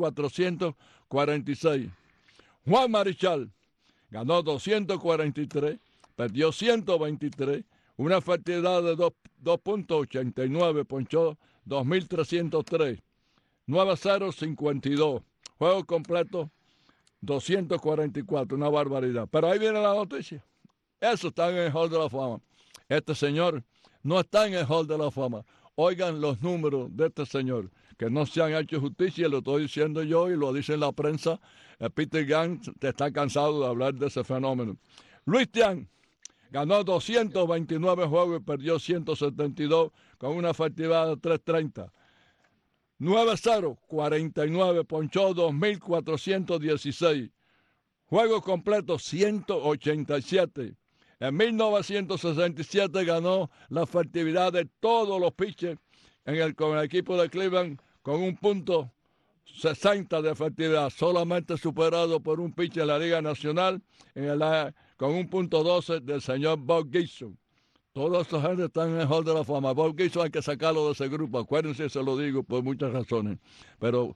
2.446. Juan Marichal ganó 243. Perdió 123, una efectividad de 2.89, ponchó 2.303, 9-0, 52, juego completo 244, una barbaridad. Pero ahí viene la noticia. Eso está en el Hall de la Fama. Este señor no está en el Hall de la Fama. Oigan los números de este señor, que no se han hecho justicia, lo estoy diciendo yo y lo dice la prensa. Peter Gang está cansado de hablar de ese fenómeno. Luis Tiant ganó 229 juegos y perdió 172 con una efectividad de 3.30. 9-0, 49, ponchó 2.416. Juegos completos 187. En 1967 ganó la efectividad de todos los pitchers con el equipo de Cleveland con un punto 60 de efectividad, solamente superado por un pitcher en la Liga Nacional con un punto 12 del señor Bob Gibson. Todos estos gente están en el Hall de la Fama. Bob Gibson hay que sacarlo de ese grupo, acuérdense, se lo digo por muchas razones. Pero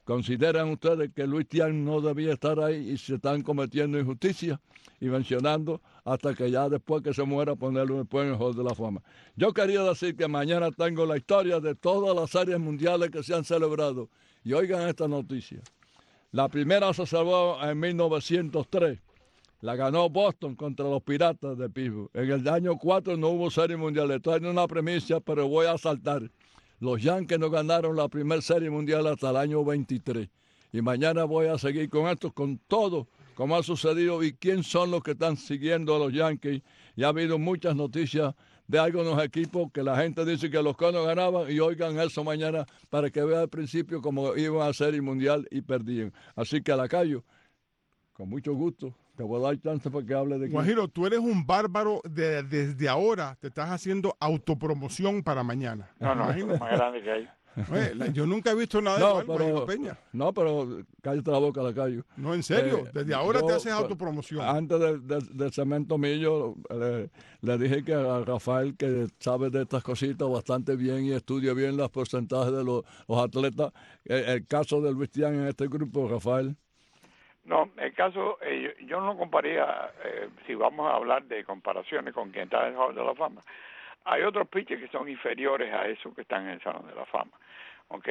¿Consideran ustedes que Luis Tiant no debía estar ahí y se están cometiendo injusticia y mencionando hasta que ya después que se muera ponerlo después en el Hall de la Fama? Yo quería decir que mañana tengo la historia de todas las series mundiales que se han celebrado y oigan esta noticia. La primera se celebró en 1903. La ganó Boston contra los Piratas de Pittsburgh. En el año 4 no hubo serie mundial. Esto es una premisa, pero voy a saltar. Los Yankees no ganaron la primera serie mundial hasta el año 23. Y mañana voy a seguir con esto, con todo, como ha sucedido y quién son los que están siguiendo a los Yankees. Y ha habido muchas noticias de algunos equipos que la gente dice que los Conos ganaban y oigan eso mañana para que vean al principio cómo iban a serie mundial y perdían. Así que Lacayo, con mucho gusto. Te voy a dar chance para que hable de Guajiro, tú eres un bárbaro desde ahora. Te estás haciendo autopromoción para mañana. No, es lo más grande que hay. Oye, yo nunca he visto nada de eso, Guajiro Peña. No, pero cállate la boca, Lacayo. No, en serio. Desde ahora te haces autopromoción. Antes del Cemento Millo, le dije que a Rafael, que sabe de estas cositas bastante bien y estudia bien los porcentajes de los atletas, el caso de Luis Tiant en este grupo, Rafael. No, el caso, yo no compararía, si vamos a hablar de comparaciones con quien está en el Salón de la Fama. Hay otros pitchers que son inferiores a esos que están en el Salón de la Fama, ¿ok?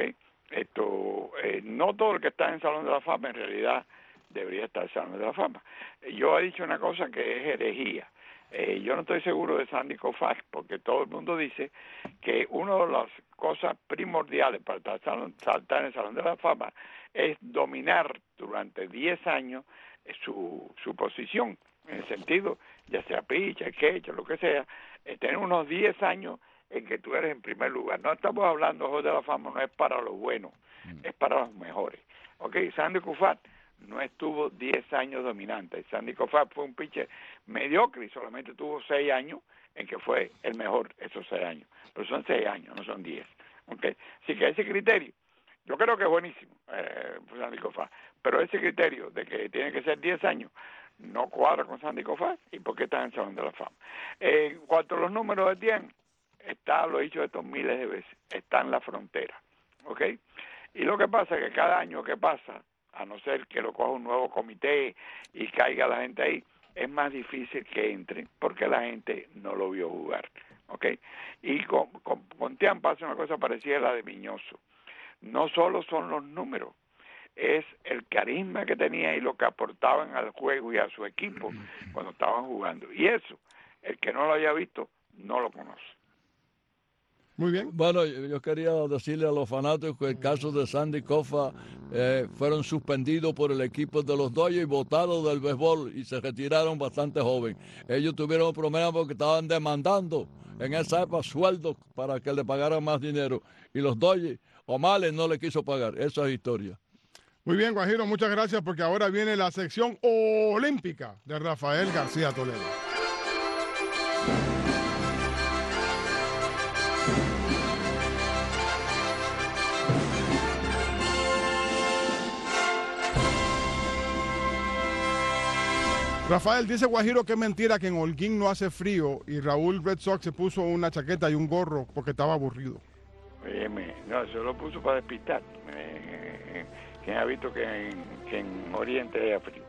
No todo el que está en el Salón de la Fama en realidad debería estar en el Salón de la Fama. Yo he dicho una cosa que es herejía. Yo no estoy seguro de Sandy Koufax porque todo el mundo dice que una de las cosas primordiales para saltar en el Salón de la Fama es dominar durante 10 años su posición, en el sentido, ya sea pitcher, catcher, lo que sea, tener unos 10 años en que tú eres en primer lugar. No estamos hablando, Hall de la Fama no es para los buenos, es para los mejores. Okay, Sandy Koufax no estuvo 10 años dominante. Sandy Koufax fue un pitcher mediocre y solamente tuvo 6 años en que fue el mejor esos 6 años. Pero son 6 años, no son 10. Okay. Así que ese criterio, yo creo que es buenísimo, Sandy Koufax, pero ese criterio de que tiene que ser 10 años no cuadra con Sandy Koufax y por qué está en el Salón de la Fama. En cuanto a los números de Tiant, lo he dicho esto miles de veces, está en la frontera. ¿Ok? Y lo que pasa es que cada año que pasa, a no ser que lo coja un nuevo comité y caiga la gente ahí, es más difícil que entre porque la gente no lo vio jugar. ¿Ok? Y con Tiant pasa una cosa parecida a la de Miñoso. No solo son los números, es el carisma que tenía y lo que aportaban al juego y a su equipo cuando estaban jugando. Y eso, el que no lo haya visto, no lo conoce. Muy bien. Bueno, yo quería decirle a los fanáticos que el caso de Sandy Koufax fueron suspendidos por el equipo de los Dodgers y votados del béisbol y se retiraron bastante joven. Ellos tuvieron problemas porque estaban demandando en esa época sueldos para que le pagaran más dinero y los Dodgers, O'Malley no le quiso pagar. Esa es historia. Muy bien, Guajiro, muchas gracias porque ahora viene la sección olímpica de Rafael García Toledo. Rafael, dice Guajiro que es mentira que en Holguín no hace frío y Raúl Red Sox se puso una chaqueta y un gorro porque estaba aburrido. Óyeme, no, se lo puso para despistar. ¿Quién ha visto que en Oriente haya frío?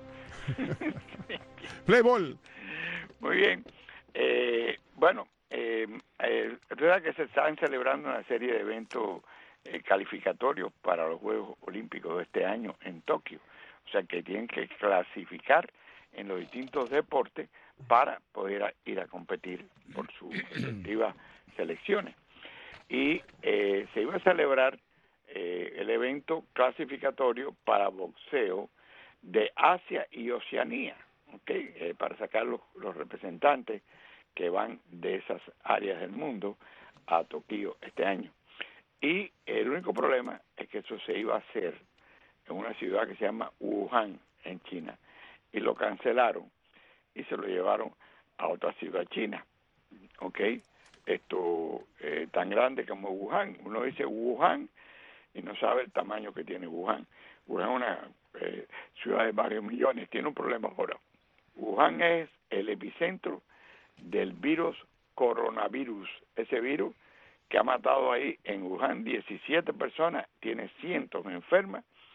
Play ball. Muy bien. Bueno, es verdad que se están celebrando una serie de eventos calificatorios para los Juegos Olímpicos de este año en Tokio. O sea que tienen que clasificar en los distintos deportes para poder ir a competir por sus respectivas selecciones. Y se iba a celebrar el evento clasificatorio para boxeo de Asia y Oceanía, ¿okay? Para sacar los representantes que van de esas áreas del mundo a Tokio este año. Y el único problema es que eso se iba a hacer en una ciudad que se llama Wuhan, en China, y lo cancelaron y se lo llevaron a otra ciudad china, ¿ok? Esto tan grande como Wuhan. Uno dice Wuhan y no sabe el tamaño que tiene Wuhan. Wuhan es una ciudad de varios millones, tiene un problema ahora. Wuhan es el epicentro del virus coronavirus, ese virus que ha matado ahí en Wuhan 17 personas, tiene cientos enfermas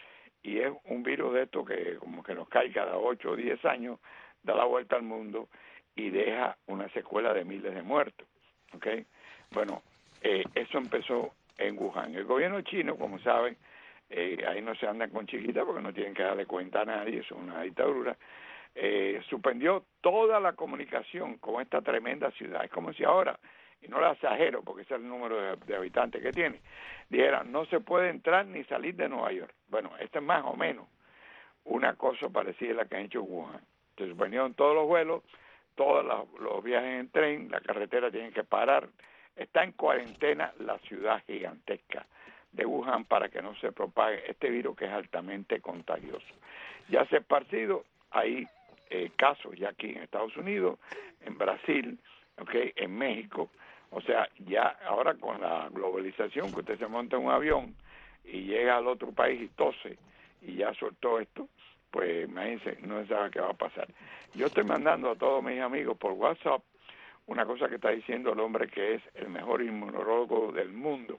y es un virus de esto que como que nos cae cada 8 o 10 años, da la vuelta al mundo y deja una secuela de miles de muertos, ¿ok? Bueno, eso empezó en Wuhan. El gobierno chino, como saben, ahí no se andan con chiquitas porque no tienen que darle cuenta a nadie, es una dictadura, suspendió toda la comunicación con esta tremenda ciudad. Es como si ahora, y no lo exagero porque ese es el número de habitantes que tiene, dijeran, no se puede entrar ni salir de Nueva York. Bueno, esta es más o menos una cosa parecida a la que han hecho en Wuhan. Se suspendieron todos los vuelos, todos los viajes en tren, la carretera tiene que parar. Está en cuarentena la ciudad gigantesca de Wuhan para que no se propague este virus que es altamente contagioso. Ya se ha esparcido, hay casos ya aquí en Estados Unidos, en Brasil, ¿okay? En México. O sea, ya ahora con la globalización, que usted se monta en un avión y llega al otro país y tose y ya soltó esto, pues imagínense, no se sabe qué va a pasar. Yo estoy mandando a todos mis amigos por WhatsApp una cosa que está diciendo el hombre que es el mejor inmunólogo del mundo.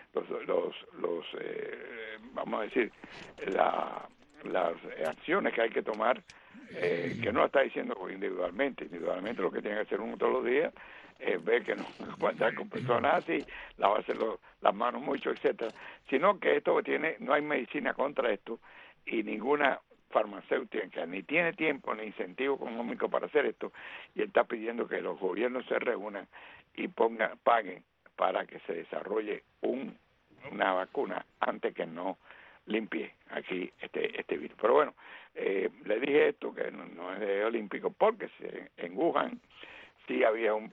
Vamos a decir, las acciones que hay que tomar, que no está diciendo individualmente lo que tiene que hacer uno todos los días es ver que no encontrar con personas así, lavarse las manos mucho, etcétera, sino que esto no hay medicina contra esto y ninguna farmacéutica ni tiene tiempo ni incentivo económico para hacer esto, y él está pidiendo que los gobiernos se reúnan y paguen para que se desarrolle una vacuna antes que no limpie aquí este virus. Pero bueno, le dije esto que no es de olímpico porque en Wuhan sí había un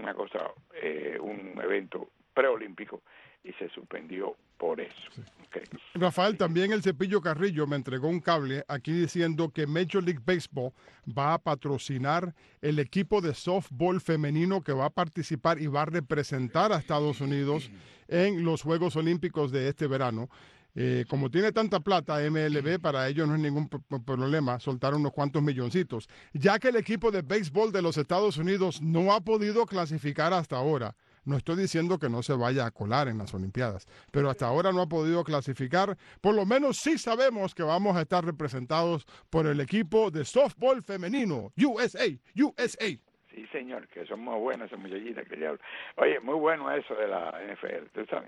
evento preolímpico y se suspendió por eso. Sí. Okay. Rafael, también el Cepillo Carrillo me entregó un cable aquí diciendo que Major League Baseball va a patrocinar el equipo de softball femenino que va a participar y va a representar a Estados Unidos en los Juegos Olímpicos de este verano. Como tiene tanta plata MLB, para ellos no es ningún problema soltar unos cuantos milloncitos, ya que el equipo de béisbol de los Estados Unidos no ha podido clasificar hasta ahora. No estoy diciendo que no se vaya a colar en las Olimpiadas, pero hasta ahora no ha podido clasificar. Por lo menos sí sabemos que vamos a estar representados por el equipo de softball femenino, USA. Sí, señor, que son muy buenas esas muchachitas que diablo. Oye, muy bueno eso de la NFL, tú sabes.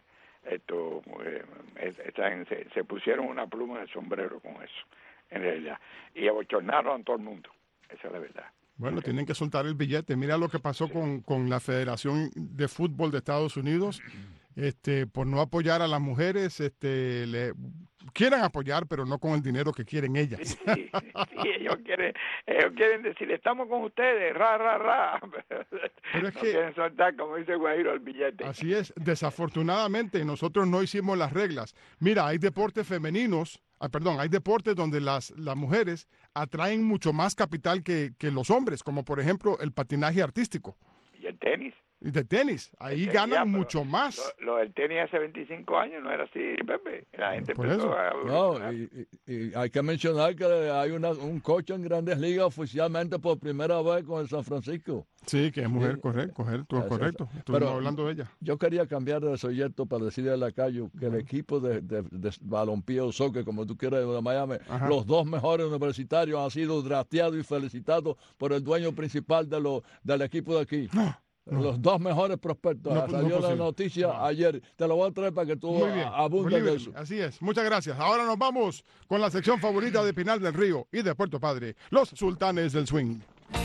Se pusieron una pluma de sombrero con eso, en realidad, y abochornaron a todo el mundo. Esa es la verdad. Bueno, tienen que soltar el billete. Mira lo que pasó con la Federación de Fútbol de Estados Unidos, por no apoyar a las mujeres, quieren apoyar, pero no con el dinero que quieren ellas. Sí, ellos quieren decir, estamos con ustedes, ra. Pero es que quieren soltar, como dice Guajiro, el billete. Así es, desafortunadamente nosotros no hicimos las reglas. Mira, hay deportes femeninos, hay deportes donde las mujeres atraen mucho más capital que los hombres, como por ejemplo el patinaje artístico. ¿Y el tenis? Y de tenis, ahí ganan mucho más. Lo del tenis hace 25 años no era así, Pepe. La gente empezó a... No, y hay que mencionar que hay un coach en Grandes Ligas oficialmente por primera vez con el San Francisco. Sí, que es mujer, correcto. Estuvimos hablando de ella. Yo quería cambiar de proyecto para decirle a Lacayo que el equipo de balompié o soccer, como tú quieras, de Miami, los dos mejores universitarios han sido drafteados y felicitados por el dueño principal del equipo de aquí. Los dos mejores prospectos. Salió la noticia ayer. Te lo voy a traer para que tú abundes de eso. Así es. Muchas gracias. Ahora nos vamos con la sección favorita de Pinar del Río y de Puerto Padre, los Sultanes del Swing.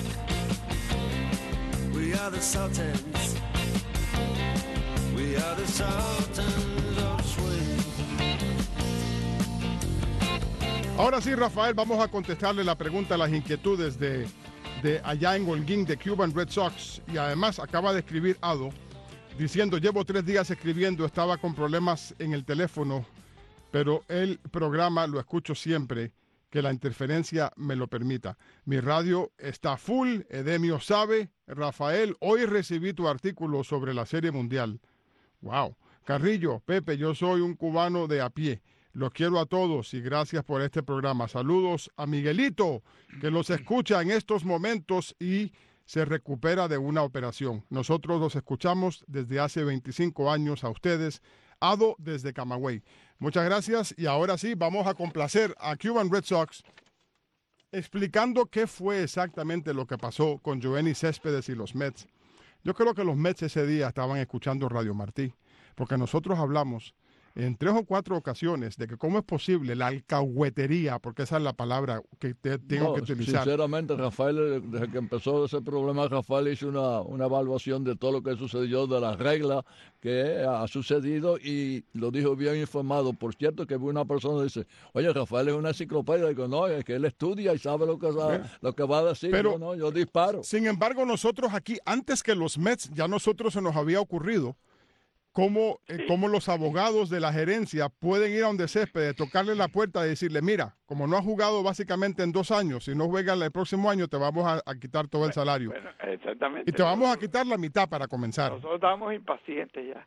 We are the Sultans. We are the Sultans of Swing. Ahora sí, Rafael, vamos a contestarle la pregunta a las inquietudes de allá en Holguín, de Cuban Red Sox, y además acaba de escribir Ado diciendo: llevo 3 días escribiendo, estaba con problemas en el teléfono, pero el programa lo escucho siempre que la interferencia me lo permita. Mi radio está full, Edemio sabe. Rafael, hoy recibí tu artículo sobre la Serie Mundial. Wow. Carrillo, Pepe, yo soy un cubano de a pie. Los quiero a todos y gracias por este programa. Saludos a Miguelito, que los escucha en estos momentos y se recupera de una operación. Nosotros los escuchamos desde hace 25 años a ustedes. Ado desde Camagüey. Muchas gracias y ahora sí, vamos a complacer a Cuban Red Sox explicando qué fue exactamente lo que pasó con Yoenis Céspedes y los Mets. Yo creo que los Mets ese día estaban escuchando Radio Martí, porque nosotros hablamos en 3 o 4 ocasiones de que cómo es posible la alcahuetería, porque esa es la palabra que tengo que utilizar. Sinceramente, Rafael, desde que empezó ese problema, Rafael hizo una evaluación de todo lo que sucedió, de las reglas que ha sucedido y lo dijo bien informado. Por cierto, que una persona dice, oye, Rafael es una enciclopedia. Digo, no, es que él estudia y sabe lo que va a decir. Pero, no, yo disparo. Sin embargo, nosotros aquí, antes que los Mets, ya nosotros se nos había ocurrido cómo los abogados de la gerencia pueden ir a donde Céspedes, tocarle la puerta y decirle, mira, como no has jugado básicamente en 2 años, si no juegas el próximo año te vamos a quitar todo el salario. Bueno, exactamente. Y te vamos a quitar la mitad para comenzar. Nosotros estábamos impacientes ya.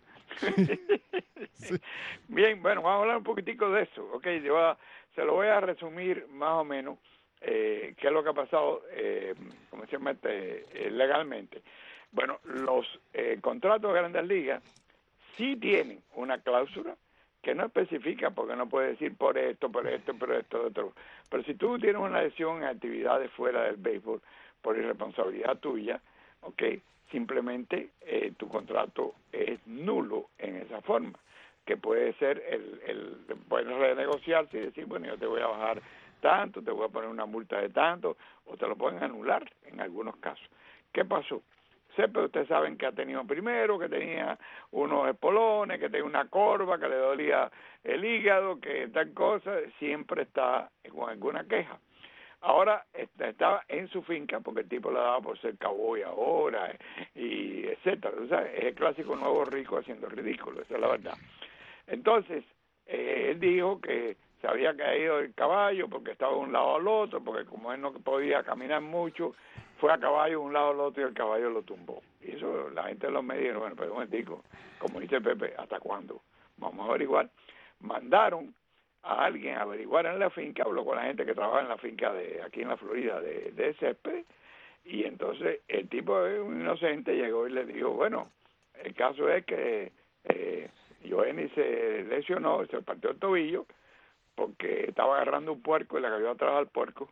Sí. Bien, bueno, vamos a hablar un poquitico de eso. Ok, se lo voy a resumir más o menos qué es lo que ha pasado comercialmente, legalmente. Bueno, los contratos de Grandes Ligas sí tienen una cláusula que no especifica, porque no puede decir por esto, otro. Pero si tú tienes una lesión en actividades fuera del béisbol por irresponsabilidad tuya, ok, simplemente tu contrato es nulo en esa forma, que puede ser puedes renegociarse y decir, bueno, yo te voy a bajar tanto, te voy a poner una multa de tanto, o te lo pueden anular en algunos casos. ¿Qué pasó? Pero ustedes saben que ha tenido primero, que tenía unos espolones, que tenía una corva, que le dolía el hígado, que tal cosa, siempre está con alguna queja. Ahora estaba en su finca, porque el tipo le daba por ser cowboy ahora, y etcétera. O sea, es el clásico nuevo rico haciendo ridículo, esa es la verdad. Entonces, él dijo que se había caído el caballo porque estaba de un lado al otro, porque como él no podía caminar mucho, fue a caballo de un lado al otro y el caballo lo tumbó. Y eso la gente de los medios dijo, bueno, pero un momentico, como dice Pepe, ¿hasta cuándo? Vamos a averiguar. Mandaron a alguien a averiguar en la finca, habló con la gente que trabaja en la finca de aquí en la Florida de Céspedes, y entonces el tipo, un inocente, llegó y le dijo, bueno, el caso es que Yoenis se lesionó, se partió el tobillo, porque estaba agarrando un puerco y le cayó atrás al puerco.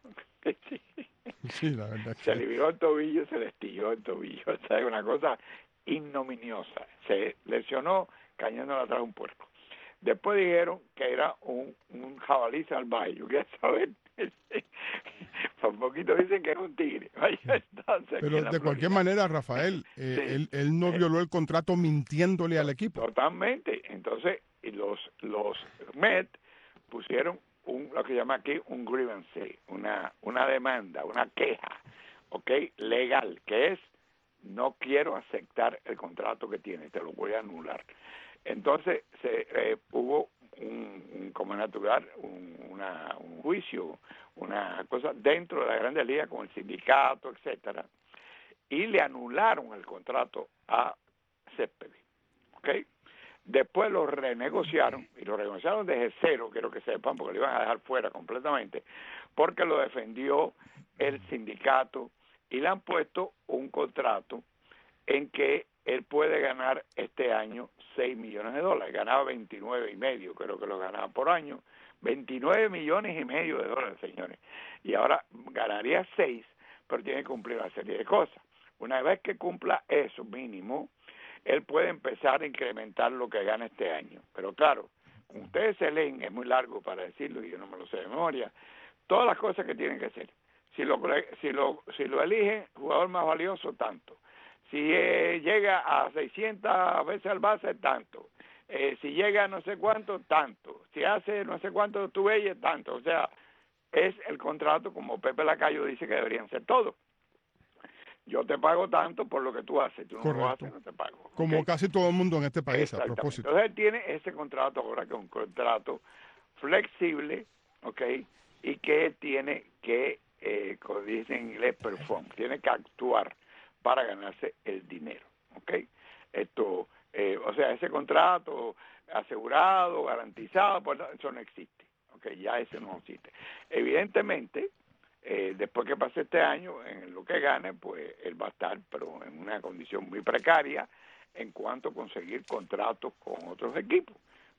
Sí, la verdad. Se le viró el tobillo, se le estilló el tobillo. O sea, es una cosa ignominiosa. Se lesionó cayéndole atrás a un puerco. Después dijeron que era un jabalí salvaje. Yo quería saber. Por poquito dicen que era un tigre. Pero de cualquier manera, Rafael, sí, él no violó el contrato mintiéndole al equipo. Totalmente. Entonces, los Mets pusieron lo que llama aquí un grievance, una demanda, una queja, ¿ok? Legal, que es, no quiero aceptar el contrato que tiene, te lo voy a anular. Entonces, hubo como natural, un juicio, una cosa dentro de la Grandes Ligas con el sindicato, etcétera, y le anularon el contrato a Céspedes, ¿ok? Después lo renegociaron, y lo renegociaron desde cero, quiero que sepan, porque lo iban a dejar fuera completamente, porque lo defendió el sindicato, y le han puesto un contrato en que él puede ganar este año $6 millones. Ganaba 29.5, creo que lo ganaba por año, 29 millones y medio de dólares, señores. Y ahora ganaría 6, pero tiene que cumplir una serie de cosas. Una vez que cumpla eso mínimo, él puede empezar a incrementar lo que gana este año. Pero claro, como ustedes se leen, es muy largo para decirlo y yo no me lo sé de memoria, todas las cosas que tienen que hacer. Si lo eligen, jugador más valioso, tanto. Si llega a 600 veces al base, tanto. Si llega a no sé cuánto, tanto. Si hace no sé cuánto tuve, tanto. O sea, es el contrato como Pepe Lacayo dice que deberían ser todos. Yo te pago tanto por lo que tú haces. Tú no Correcto. lo haces, no te pago. Como ¿okay? Casi todo el mundo en este país, a propósito. Entonces él tiene ese contrato ahora, que es un contrato flexible, ¿ok? Y que tiene que, como dicen en inglés, perform. Tiene que actuar para ganarse el dinero, ¿ok? O sea, ese contrato asegurado, garantizado, pues eso no existe, ¿ok? Ya ese no existe. Evidentemente, después que pase este año, en lo que gane, pues él va a estar, pero en una condición muy precaria en cuanto a conseguir contratos con otros equipos.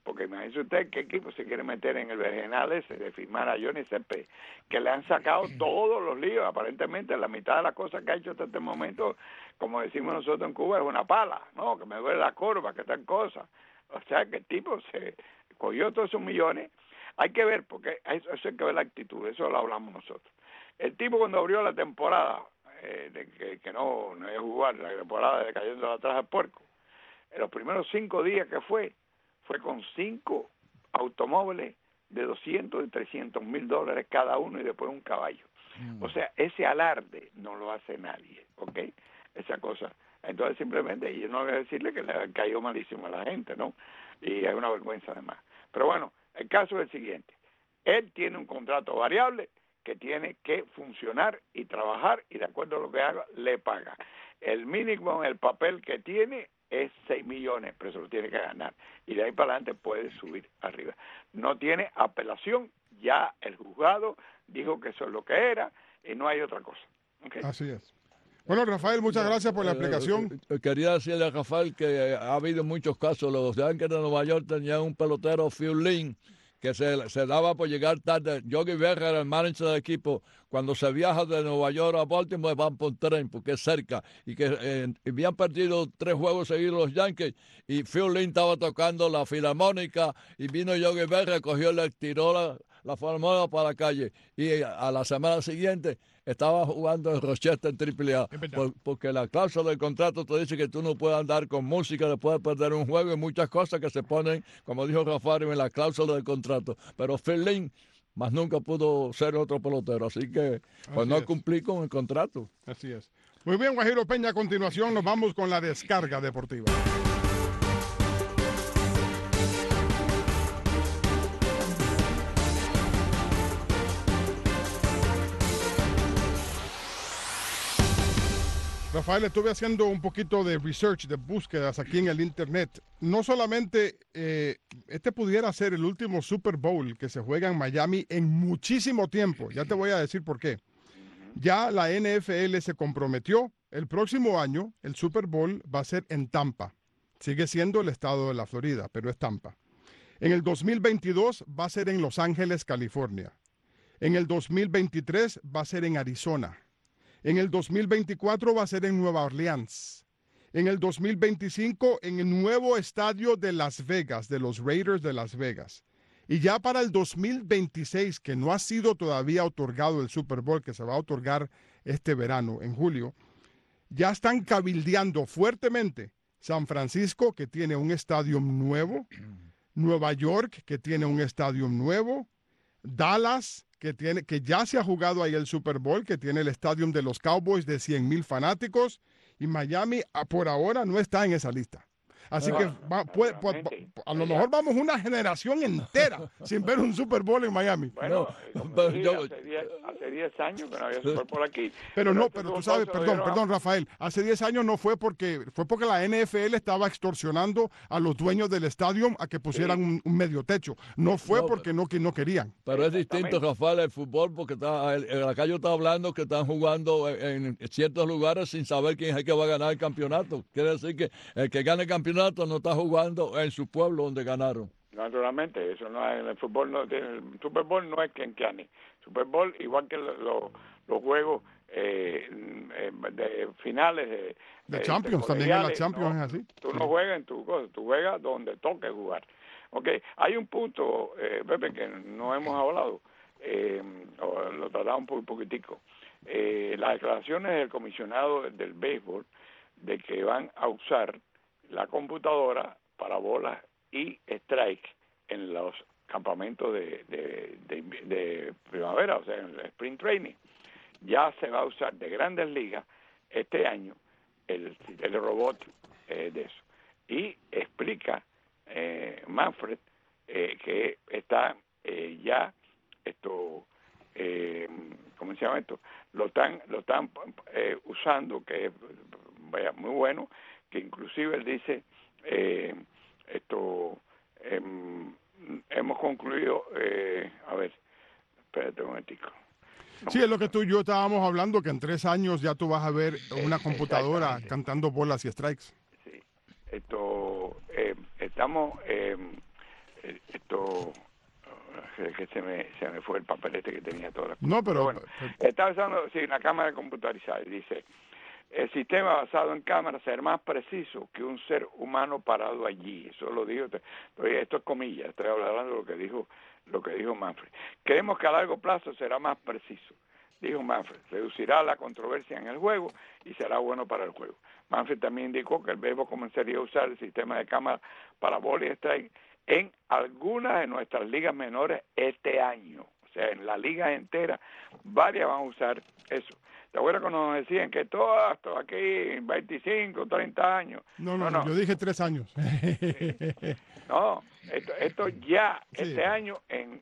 porque imagínese usted qué equipo se quiere meter en el vergenal ese de firmar a Johnny Céspedes, que le han sacado todos los líos. Aparentemente la mitad de las cosas que ha hecho hasta este momento, como decimos nosotros en Cuba, es una pala, ¿no? Que me duele la curva, que tal cosa. O sea, que el tipo se cogió todos esos millones. Hay que ver, porque eso hay que ver la actitud, eso lo hablamos nosotros. El tipo cuando abrió la temporada, de que no iba a jugar, la temporada de cayendo atrás al puerco, en los primeros 5 días que fue con 5 automóviles de 200 y 300 mil dólares cada uno y después un caballo. O sea, ese alarde no lo hace nadie, ¿ok? Esa cosa. Entonces simplemente, yo no voy a decirle que le cayó malísimo a la gente, ¿no? Y es una vergüenza además. Pero bueno, el caso es el siguiente. Él tiene un contrato variable que tiene que funcionar y trabajar, y de acuerdo a lo que haga, le paga. El mínimo, el papel que tiene es 6 millones, pero se lo tiene que ganar. Y de ahí para adelante puede subir arriba. No tiene apelación, ya el juzgado dijo que eso es lo que era y no hay otra cosa. ¿Okay? Así es. Bueno, Rafael, muchas gracias por la explicación. Quería decirle a Rafael que ha habido muchos casos. Los Yankees de Nueva York tenían un pelotero, Phil Lynn, que se daba por llegar tarde. Yogi Berra era el manager del equipo. Cuando se viaja de Nueva York a Baltimore van por tren porque es cerca. Y que habían perdido 3 juegos seguidos los Yankees y Phil Lynn estaba tocando la filarmónica y vino Yogi Berra, cogió, le tiró la filarmónica para la calle. Y a la semana siguiente estaba jugando en Rochester en AAA, porque la cláusula del contrato te dice que tú no puedes andar con música después de perder un juego y muchas cosas que se ponen, como dijo Rafael, en la cláusula del contrato. Pero Phil Lynn más nunca pudo ser otro pelotero, así que pues no cumplí con el contrato. Así es. Muy bien, Guajiro Peña, a continuación nos vamos con la descarga deportiva. Rafael, estuve haciendo un poquito de research, de búsquedas aquí en el internet. No solamente este pudiera ser el último Super Bowl que se juega en Miami en muchísimo tiempo. Ya te voy a decir por qué. Ya la NFL se comprometió. El próximo año el Super Bowl va a ser en Tampa. Sigue siendo el estado de la Florida, pero es Tampa. En el 2022 va a ser en Los Ángeles, California. En el 2023 va a ser en Arizona. En el 2024 va a ser en Nueva Orleans. En el 2025 en el nuevo estadio de Las Vegas, de los Raiders de Las Vegas. Y ya para el 2026, que no ha sido todavía otorgado el Super Bowl, que se va a otorgar este verano, en julio, ya están cabildeando fuertemente San Francisco, que tiene un estadio nuevo, Nueva York, que tiene un estadio nuevo, Dallas, que ya se ha jugado ahí el Super Bowl, que tiene el estadio de los Cowboys de 100,000 fanáticos, y Miami por ahora no está en esa lista. Así que a lo mejor vamos una generación entera sin ver un Super Bowl en Miami. Bueno, hace 10 años que no había Super Bowl aquí. Pero tú sabes, perdón, Rafael, hace 10 años no fue porque la NFL estaba extorsionando a los dueños del estadio a que pusieran un medio techo. No fue porque no querían. Pero es distinto, Rafael, el fútbol, porque acá yo estaba hablando que están jugando en ciertos lugares sin saber quién es el que va a ganar el campeonato. Quiere decir que el que gane el campeonato no está jugando en su pueblo donde ganaron. Naturalmente, eso no es el fútbol, el Super Bowl no es quien gane. Super Bowl, igual que los juegos de finales de Champions, también en la Champions es así. Tú no juegas en tu cosa, tú juegas donde toque jugar. Okay, hay un punto, Pepe, que no hemos hablado, o lo tratamos un poquitico. Las declaraciones del comisionado del béisbol de que van a usar la computadora para bolas y strike en los campamentos de primavera, o sea, en el sprint training. Ya se va a usar de Grandes Ligas este año el robot de eso. Y explica Manfred que está ya ¿cómo se llama esto? Lo están usando, que es muy bueno, que inclusive él dice hemos concluido, a ver, espérate un momentico. Sí, es lo que tú y yo estábamos hablando, que en 3 años ya tú vas a ver una computadora cantando bolas y strikes. Sí, estamos que se me fue el papelete que tenía todas las cosas. No, pero bueno, está usando una cámara computarizada y dice: el sistema basado en cámaras será más preciso que un ser humano parado allí. Eso lo dijo, esto es comillas, estoy hablando de lo que dijo Manfred. Creemos que a largo plazo será más preciso, dijo Manfred. Reducirá la controversia en el juego y será bueno para el juego. Manfred también indicó que el béisbol comenzaría a usar el sistema de cámara para bola y strike en algunas de nuestras ligas menores este año. O sea, en la liga entera, varias van a usar eso. ¿Te acuerdas cuando nos decían que todo aquí 25, 30 años? No, yo dije 3 años. No, esto ya, sí. Este año en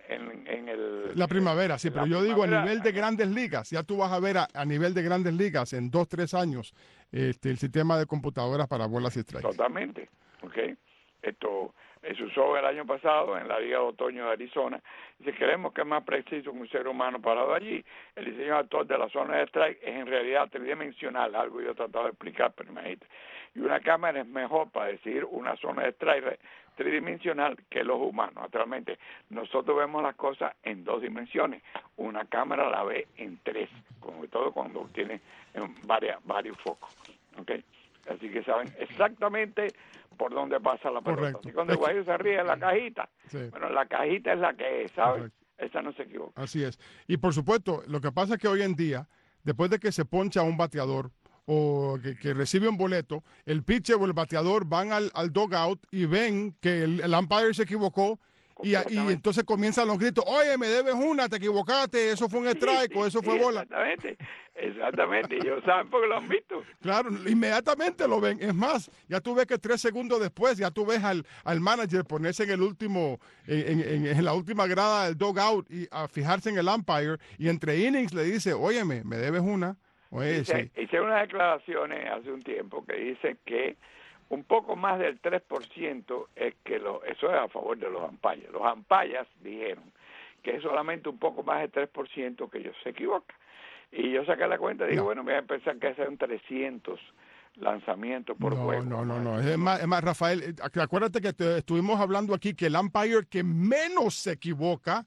la primavera, sí, pero yo digo a nivel de grandes ligas, ya tú vas a ver a nivel de grandes ligas en 2, 3 años el sistema de computadoras para bolas y strikes. Totalmente, ¿ok? Esto se usó el año pasado en la Liga de Otoño de Arizona. Y si queremos que es más preciso que un ser humano parado allí, el diseño actual de la zona de strike es en realidad tridimensional, algo yo he tratado de explicar, pero imagínate. Y una cámara es mejor para decidir una zona de strike tridimensional que los humanos. Naturalmente, nosotros vemos las cosas en 2 dimensiones. Una cámara la ve en 3, sobre todo cuando tiene varios focos. ¿Okay? Así que saben exactamente por dónde pasa la pelota. Correcto. Y cuando el Guajiro se ríe en la cajita, sí. Bueno, la cajita es la que es, ¿sabes? Correcto. Esa no se equivoca. Así es. Y por supuesto, lo que pasa es que hoy en día, después de que se poncha un bateador o que recibe un boleto, el pitcher o el bateador van al dugout y ven que el umpire se equivocó y entonces comienzan los gritos: oye, me debes una, te equivocaste, eso fue un strike o eso fue bola. Exactamente, ellos saben porque lo han visto. Claro, inmediatamente lo ven. Es más, ya tú ves que 3 segundos después, ya tú ves al manager ponerse en el último, en la última grada del dugout y a fijarse en el umpire, y entre innings le dice: óyeme, me debes una. Oye, hice unas declaraciones hace un tiempo que dicen que un poco más del 3% es que eso es a favor de los umpires. Los umpires dijeron que es solamente un poco más del 3% que ellos se equivocan. Y yo saqué la cuenta y digo, bueno, voy a pensar que sean 300 lanzamientos por juego. No. Es más, Rafael, acuérdate que estuvimos hablando aquí que el umpire que menos se equivocó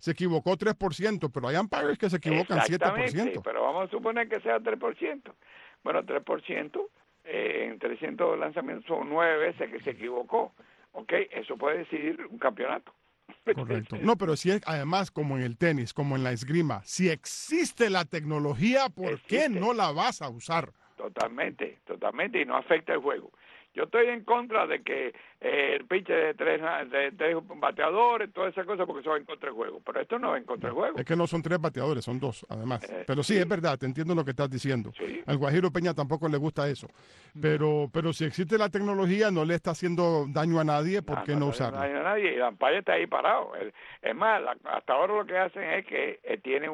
3%, pero hay umpires que se equivocan 7%. Pero vamos a suponer que sea 3%. Bueno, 3% en 300 lanzamientos son 9 veces que se equivocó. ¿Ok? Eso puede decidir un campeonato. Correcto. No, pero si es, además, como en el tenis, como en la esgrima, si existe la tecnología, ¿por qué no la vas a usar? Totalmente, y no afecta el juego. Yo estoy en contra de que el pitcher de tres bateadores, toda esa cosa, porque eso va en contra del juego. Pero esto no va en contra del juego. Es que no son 3 bateadores, son 2, además. Pero sí, es verdad, te entiendo lo que estás diciendo. Sí. Al Guajiro Peña tampoco le gusta eso. Pero si existe la tecnología, no le está haciendo daño a nadie, ¿por qué no usarla? No daño a nadie, y el umpire está ahí parado. Es más, hasta ahora lo que hacen es que tiene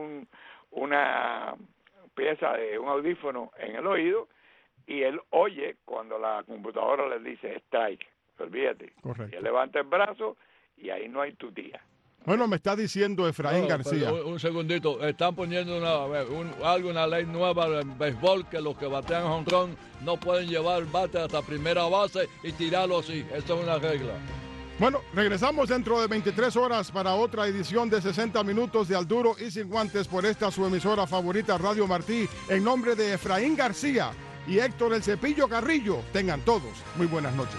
una pieza de un audífono en el oído, y él oye cuando la computadora le dice strike, olvídate. Correcto. Y él levanta el brazo y ahí no hay tutía. Bueno, me está diciendo Efraín García. Un segundito, están poniendo una ley nueva en béisbol que los que batean home run no pueden llevar el bate hasta primera base y tirarlo así. Esa es una regla. Bueno, regresamos dentro de 23 horas para otra edición de 60 minutos de Al Duro y Sin Guantes por esta su emisora favorita, Radio Martí. En nombre de Efraín García y Héctor El Cepillo Carrillo, tengan todos muy buenas noches.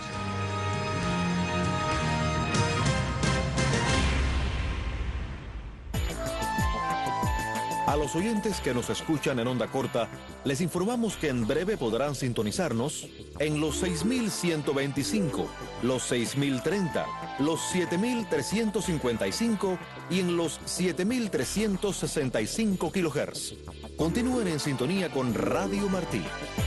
A los oyentes que nos escuchan en onda corta, les informamos que en breve podrán sintonizarnos en los 6.125, los 6.030, los 7.355 y en los 7.365 kHz. Continúen en sintonía con Radio Martí.